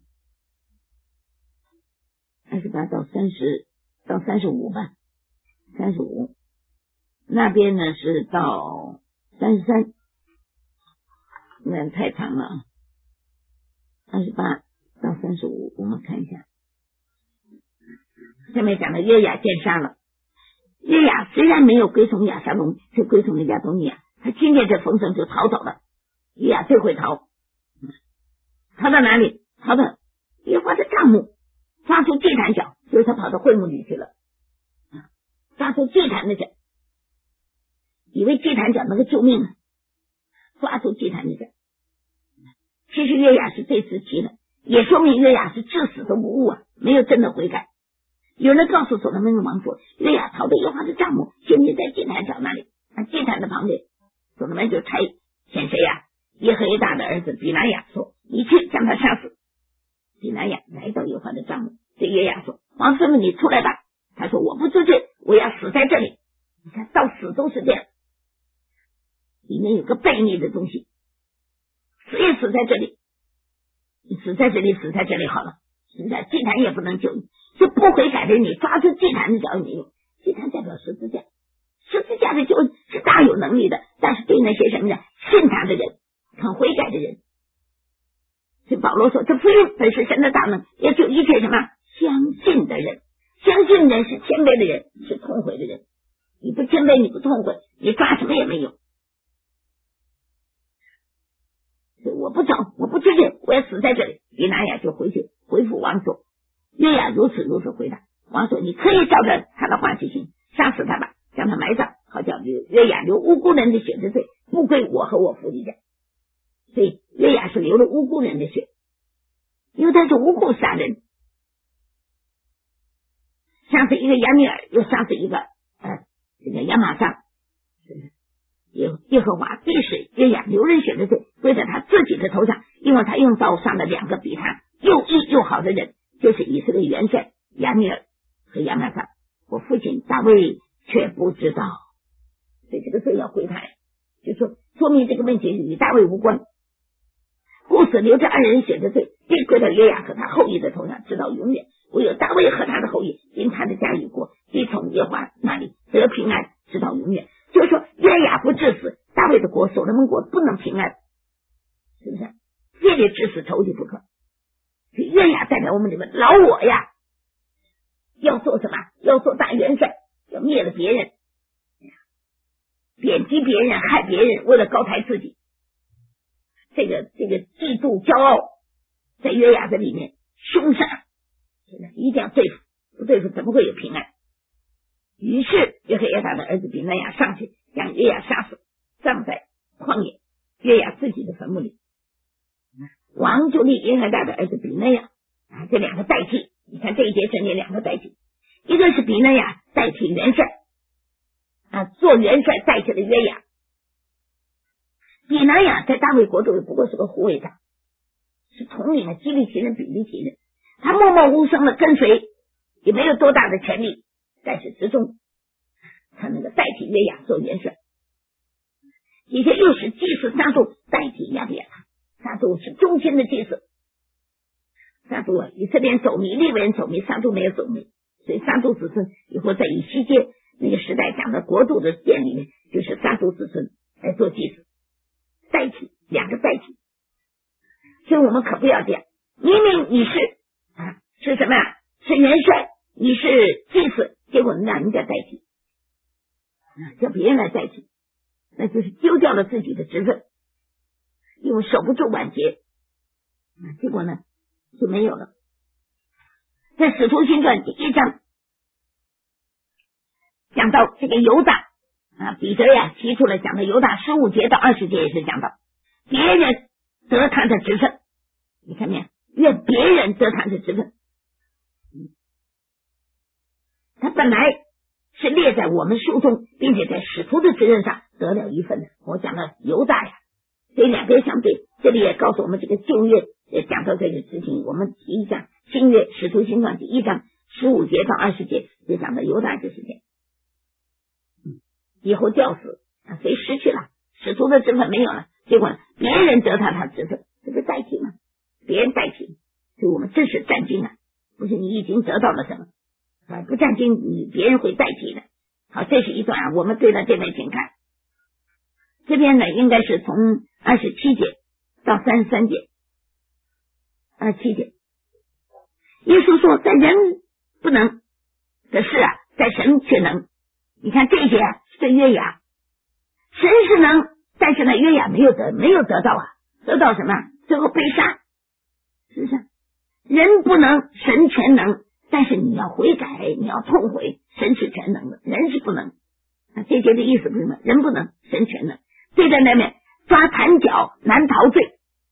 二十八到三十到三十五吧，三十五那边呢是到三十三，那太长了啊。二十八到三十五，我们看一下。下面讲的约雅见杀了。约雅虽然没有归从亚撒龙，却归从了亚多尼亚，他听见这风声就逃走了。约雅最会逃，逃到哪里？逃到耶和华的帐幕，抓住祭坛角，所以他跑到会幕里去了。抓住祭坛的角，以为祭坛角能够救命啊，抓住祭坛的角。其实约雅是最自欺的，也说明约雅是至死的无误啊，没有真的悔改。有人告诉所罗门王说，约雅逃到耶和华的帐幕，就你在祭坛角那里，啊，祭坛的旁边，所罗门就差遣谁呀？耶和大的儿子比拿雅说，你去将他杀死。比拿雅来到耶和华的帐幕，对约雅说，王师傅你出来吧。他说我不出去，我要死在这里。你看到死都是这样，里面有个悖逆的东西，死也死在这里，你死在这里，死在这里好了。现在祭坛也不能救你，就不悔改的人，你抓住祭坛的脚也没用。祭坛代表十字架，十字架的救恩是大有能力的，但是对那些什么呢？信他的人，肯悔改的人。所以保罗说，这福音本是神的大能，也救一切什么相信的人。相信人是谦卑的人，是痛悔的人。你不谦卑，你不痛悔，你抓什么也没有。所以我不走，我不出去，我要死在这里。比拿雅就回去回复王说，约雅如此如此回答。王说，你可以照着他的话去行，杀死他吧，将他埋葬，好叫约雅流无辜人的血之罪不归我和我父一家。所以约雅是流了无辜人的血，因为他是无故杀人，杀死一个亚米尔，又杀死一个呃这个亚玛撒，耶耶和华必使约雅流人血的罪归在他自己的头上，因为他用刀杀了两个比他无关。故此流着二人血的罪必归到约雅和他后裔的头上，直到永远。唯有大卫和他的后裔因他的家与国必从耶和华那里得平安，直到永远。就是说约雅不致死，大卫的国所罗门国不能平安，是不是？非得致死仇敌不可。约雅代表我们这个老我呀，要做什么？要做大元帅，要灭了别人，贬低别人，害别人，为了高抬自己。这个这个嫉妒骄傲在约雅的里面凶杀，一定要对付，不对付怎么会有平安？于是约黑亚大的儿子比拿雅上去将约雅杀死，葬在旷野约雅自己的坟墓里。王就立约黑大的儿子比拿雅啊，这两个代替。你看这一节圣经两个代替，一个是比拿雅代替元帅啊，做元帅代替了约雅。比拿雅在大卫国度不过是个护卫长，是统领了基利其人比利其人，他默默无声的跟随，也没有多大的权力，但是之中他能够代替约雅做元帅。以前又是祭司撒督代替亚比亚他，撒督是忠心的祭司。撒督啊，以色列人走迷，利未人走迷，撒督没有走迷，所以撒督子孙以后在以西结那个时代讲的国度的殿里面，就是撒督子孙来做祭司，代替两个代替。所以我们可不要这样，明明你是啊是什么呀？是元帅，你是祭司，结果让人家代替，啊叫别人来代替，那就是丢掉了自己的职分，因为守不住晚节，啊结果呢就没有了。在使徒行传第一章讲到这个犹大啊，彼得呀提出来讲的犹大十五节到二十节也是讲到别人得他的职分，你看没有？愿别人得他的职分，他本来是列在我们书中，并且在使徒的职任上得了一份的。我讲了犹大呀，所以两边相对，这里也告诉我们这个旧约也讲到这个事情。我们提一下新约使徒行传第一章十五节到二十节就讲到犹大这事情，嗯，以后吊死啊，谁失去了使徒的职分没有了，结果别人得他他职分，这个代替嘛，别人代替，所以我们这是战经啊，不是你已经得到了什么啊，不战经你别人会代替的。好，这是一段啊，我们对了这边请看，这边呢应该是从二十七节到三十三节，二十七节，耶稣说在人不能的事啊，在神却能。你看这一节啊，是约雅，神是能，但是呢约雅没有得没有得到啊，得到什么？最后被杀，是不是？人不能，神全能，但是你要悔改，你要痛悔，神是全能的，人是不能。那这节的意思不是吗？人不能，神全能。对在那边抓弹脚难逃罪，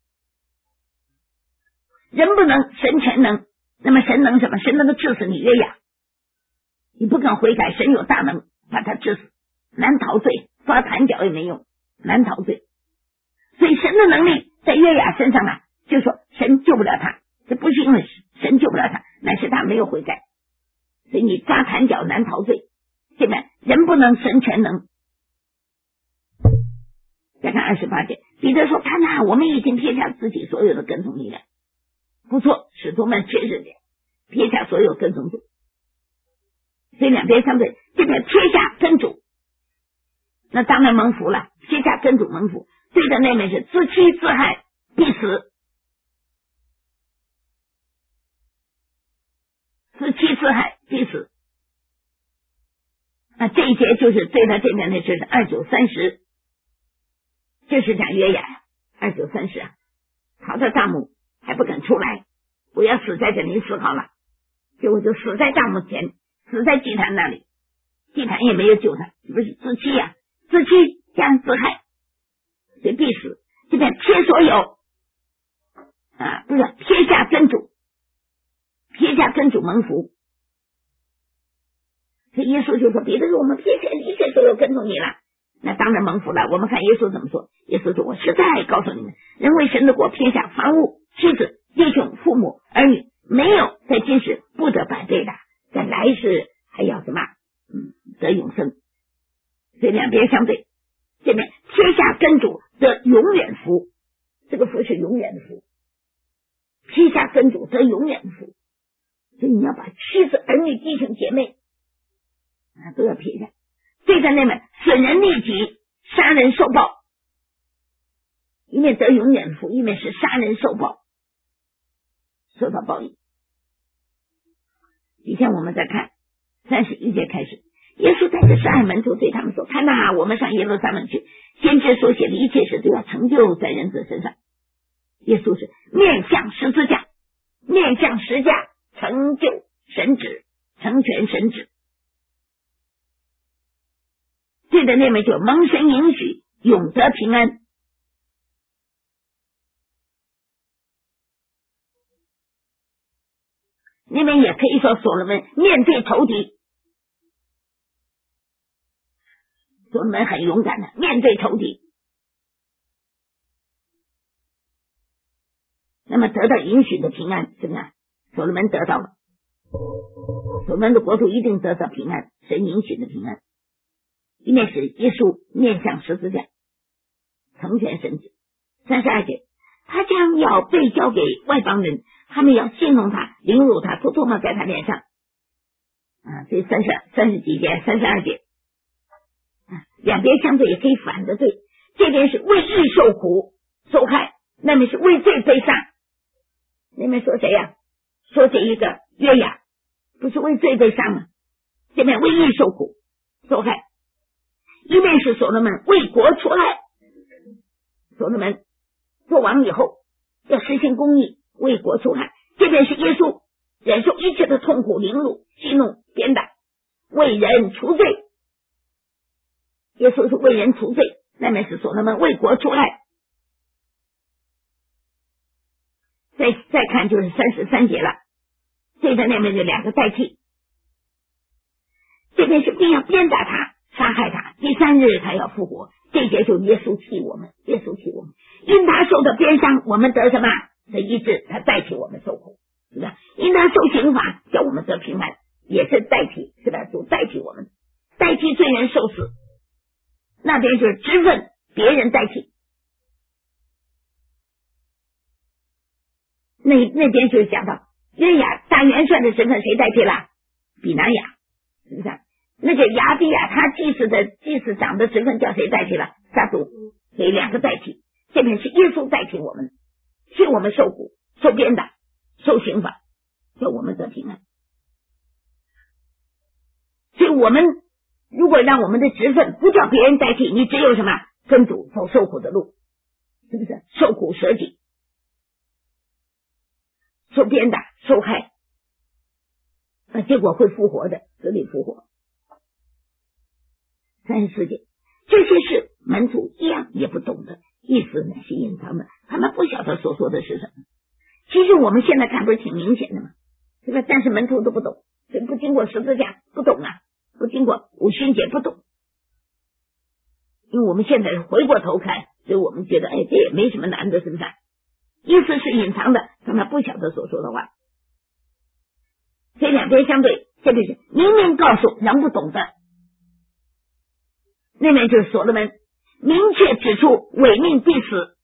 人不能，神全能。那么神能什么？神能够治死你约雅，你不肯悔改，神有大能把他治死，难逃罪，抓弹脚也没用，难逃罪。所以神的能力在约雅身上啊，就说神救不了他，这不是因为神救不了他，乃是他没有悔改。所以你抓弹脚难逃罪，现在人不能，神全能。再看二十八节，彼得说看呐，我们已经撇下自己所有的跟从力量。不错，使徒们确实这样，撇下所有跟从主。所以两边相对，这边撇下跟主，那当然蒙福了，撇下跟主蒙福。对的那面是自欺自害必死，自欺自害必死。那这一节就是对的这边的就是二九三十，就是讲约雅二九三十啊，逃到帐幕还不肯出来，我要死在这里死好了，结果就死在帐幕前，死在祭坛那里，祭坛也没有救他，不是自欺呀、啊，自欺加上自害，所以必死。这边撇所有啊，不是撇下真主，撇下真主蒙福。所以耶稣就说，别的说我们撇下一切所有跟从你了，那当然蒙福了。我们看耶稣怎么说，耶稣说我实在告诉你们，人为神的国撇下房屋妻子弟兄父母儿女，没有在今世不得百倍的，在来世还要什么嗯，得永生。所以两边相对，这边撇下真主得永远福， 福是永远的福，披下真主得永远的福。所以你要把妻子、儿女、弟兄姐妹啊都要撇下。这个那么损人利己，杀人受报，一面得永远的福，一面是杀人受报，受到报应。以前我们再看三十一节开始，耶稣带着十二门徒对他们说：看哪，我们上耶路撒冷去，先知所写的一切事都要成就在人子身上。耶稣是面向十字架，面向十字架，成就神旨，成全神旨。对的，那么就蒙神允许，永得平安。那边也可以说所罗门面对仇敌，所罗门很勇敢的面对仇敌，那么得到允许的平安，是不是？所罗门得到了，所罗门的国度一定得到平安，神允许的平安。一面是耶稣面向十字架，成全神旨。三十二节，他将要被交给外邦人，他们要信奉他，凌辱他，吐唾沫在他脸上。啊，这三十三十几节，三十二节，啊，两边相对也可以反着对。这边是为义受苦受害，那边是为罪被杀。那边说谁呀、啊？说这一个约雅，不是为罪被杀吗？这边为义受苦受害。一面是所罗门为国出害，所罗门做王以后要实行公义，为国出害。这边是耶稣忍受一切的痛苦、凌辱、戏弄、鞭打，为人除罪。耶稣是为人除罪，那面是所罗门为国出害。再再看就是三十三节了，这在那边就两个代替。这边是并要鞭打他，杀害他，第三日他要复活。这节就耶稣替我们，耶稣替我们，因他受的鞭伤，我们得什么？得医治，他代替我们受苦，是吧？因他受刑罚，叫我们得平安，也是代替，是吧？主代替我们，代替罪人受死。那边就是职分别人代替，那那边就是讲到约雅大元帅的身份谁代替了？比拿雅，是不是？那个亚比亚他祭司的祭司长的职分叫谁代替了？撒督，所以两个代替。这边是耶稣代替我们，替我们受苦、受鞭打、受刑罚，叫我们得平安。所以我们如果让我们的职分不叫别人代替，你只有什么？跟主走受苦的路，是不是？受苦舍己，受鞭打、受害，那结果会复活的，死里复活。三十四节，这些事门徒一样也不懂的，意思乃是隐藏的，他们不晓得所说的是什么。其实我们现在看不是挺明显的吗？是吧？但是门徒都不懂，所以不经过十字架不懂啊，不经过五旬节不懂。因为我们现在回过头看，所以我们觉得哎，这也没什么难的，是不是？意思是隐藏的，他们不晓得所说的话。这两边相对，这边是明明告诉人不懂的，那边就是所罗门明确指出违命必死。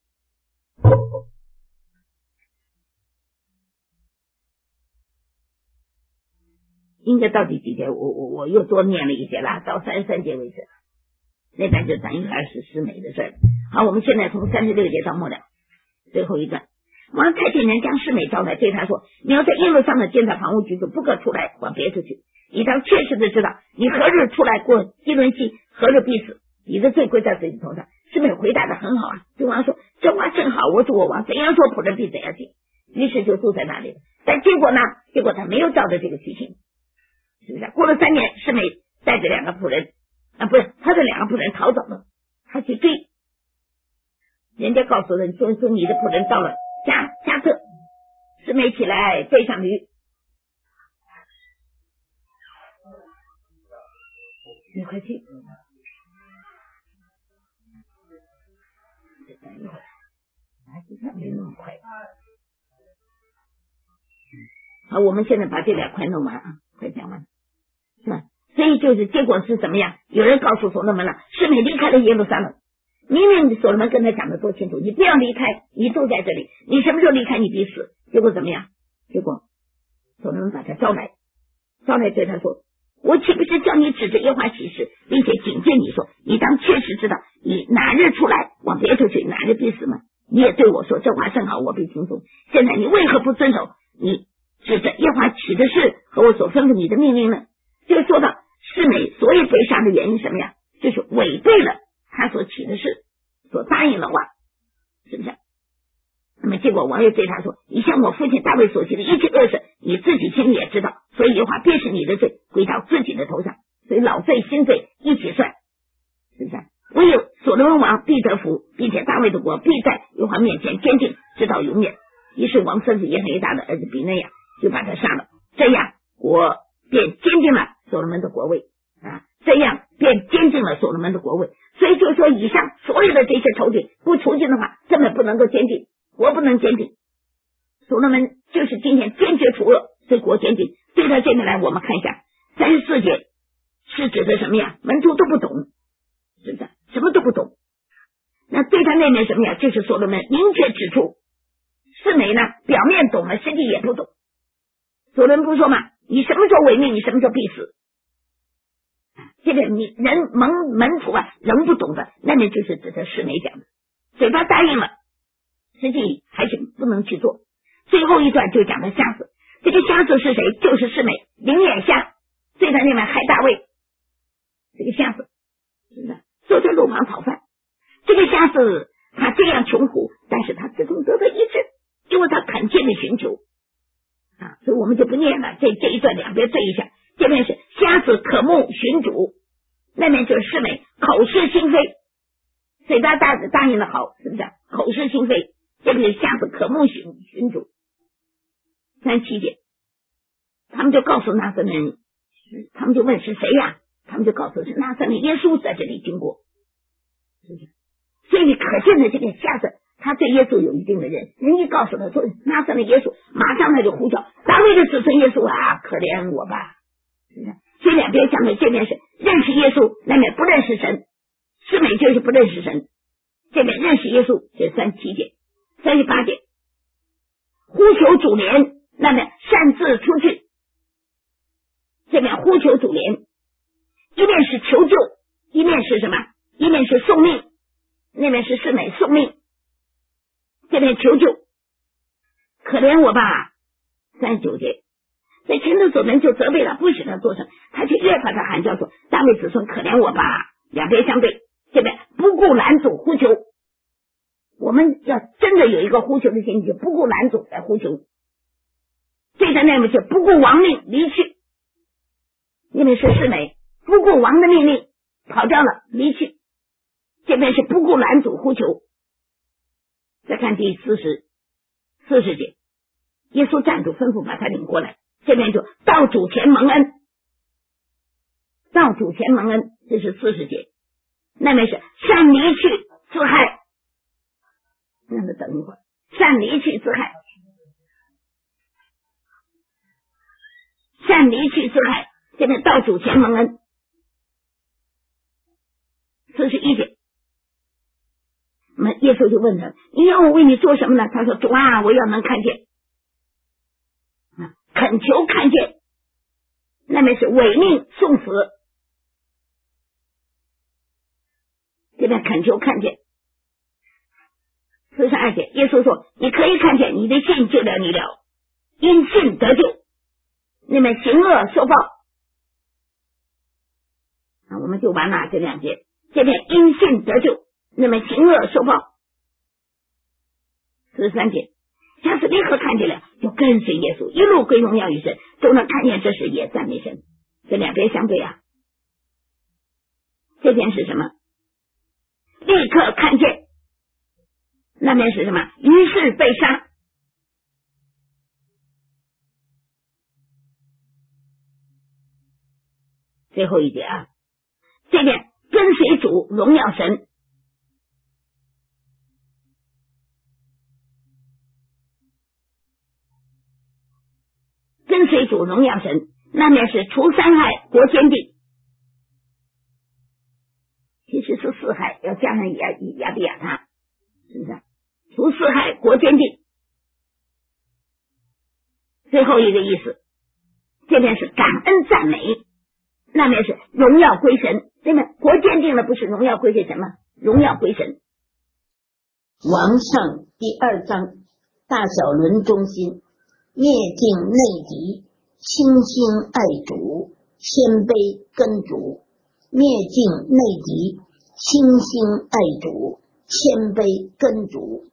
应该到第几节？我我我又多念了一节了，到三十三节为止。那边就等于二十师美的事儿。好，我们现在从三十六节到末了，最后一段。王太监人将师美招来，对他说：“你要在耶路撒冷建造房屋居住，不可出来往别处去。你当确实的知道，你何日出来过基伦西，何日必死。你的罪归在自己头上。”师美回答的很好啊，对王说：“这话正好，我主我王怎样说，仆人必怎样行。”于是就住在那里了。但结果呢？结果他没有照着这个去行，是不是？过了三年，师美带着两个仆人啊，不是他的两个仆人逃走了，他去追，人家告诉了说说你的仆人到了加加特，师美起来背上驴，你快去，等一会儿，还是没那么快。好，我们现在把这两块弄完啊，快讲完，是吧？所以就是结果是怎么样？有人告诉所罗门了，师美离开了耶路撒冷， 明明所罗门跟他讲的多清楚，你不要离开，你住在这里，你什么时候离开你必死。结果怎么样？结果所罗门把他招来，招来对他说，我岂不是叫你指着耶和华起誓，并且警戒你说，你当确实知道，你哪日出来往别处去，哪日必死吗？你也对我说，这话甚好，我必听从。现在你为何不遵守你指着耶和华起的誓和我所吩咐你的命令呢？就说到示每所以被杀的原因什么呀？就是违背了他所起的誓，所答应的话，是不是？那么结果王又对他说，你向我父亲大卫所行的一切恶事，你自己心里也知道，所以耶和华便是你的罪归到自己的头上，所以老罪新罪一起算，是不是？唯有所罗门王必得福，并且大卫的国必在耶和华面前坚定直到永远。于是王孙子耶和大的儿子比内亚就把他杀了，这样国便坚定了所罗门的国位啊，这样便坚定了所罗门的国位。所以就说以上所有的这些仇敌不除尽的话，根本不能够坚定，国不能坚定。所罗门就是今天坚决除恶，所以国坚定。对到这边来，我们看一下三十四节是指的什么呀？门徒都不懂，是不是？什么都不懂。那对他那面什么呀？就是所罗门明确指出，示每呢表面懂了，实际也不懂。所罗门不说嘛，你什么时候违命，你什么时候必死。这个你人门门徒啊，人不懂的，那面就是指着示每讲的，嘴巴答应了，实际还是不能去做。最后一段就讲的瞎子，这个瞎子是谁？就是示每灵眼瞎，对他那边害大卫，这个瞎子是不是坐在路旁讨饭？这个瞎子他这样穷苦，但是他最终得到医治，因为他恳切的寻求啊，所以我们就不念了。这这一段两边对一下，这边是瞎子渴慕寻主，那边就是示每口是心非，嘴巴答答应的好，是不是？口是心非，这个是瞎子渴慕寻寻主。三七节，他们就告诉拿撒勒人，他们就问是谁呀？他们就告诉是拿撒勒耶稣在这里经过，是不是？所以你可见的这个瞎子，他对耶稣有一定的认识。人一告诉他说拿撒勒耶稣，马上他就呼叫大卫的子孙耶稣啊，可怜我吧，是不是？所以两边相对，这边是认识耶稣，那边不认识神，示每就是不认识神，这边认识耶稣，这三七节。三十八节，呼求主怜，那边擅自出去，这边呼求主怜，一面是求救，一面是什么？一面是送命，那边是示每送命，这边求救，可怜我吧。三十九节，在前头所门就责备他，不使他做成，他却越发的喊叫说，大卫子孙可怜我吧。两边相对，这边不顾拦阻呼求，我们要真的有一个呼求的心，就不顾拦阻来呼求。这个内容就不顾王命离去，因为是示每不顾王的命令跑掉了离去，这边是不顾拦阻呼求。再看第四十四十节，耶稣站住吩咐把他领过来，这边就到主前蒙恩，到主前蒙恩，这是四十节。那边是擅离去自害，那么等一会儿，擅离去自害，擅离去自害，这边到主前蒙恩。四十一节，那么耶稣就问他，你要我为你做什么呢？他说，主啊，我要能看见，啊，恳求看见，那么是违命送死，这边恳求看见。四十二节，耶稣说，你可以看见，你的信救了你了，因信得救，那么行恶受报。啊，我们就完了这两节，这边因信得救，那么行恶受报。四十三节，瞎子立刻看见了，就跟随耶稣，一路归荣耀于神，都能看见这是也赞美神。这两边相对啊，这边是什么？立刻看见，那边是什么？于是被杀。最后一节啊，这边跟随主荣耀神，跟随主荣耀神，那面是除三害国坚定，其实是四四害，要加上亚亚比亚他，是不是？除四害，国坚定。最后一个意思，这边是感恩赞美，那边是荣耀归神。这边国坚定了，不是荣耀归给什么？荣耀归神。 王上第二章，大小轮中心，灭尽内敌，清心爱主，谦卑跟主。灭尽内敌，清心爱主，谦卑跟主。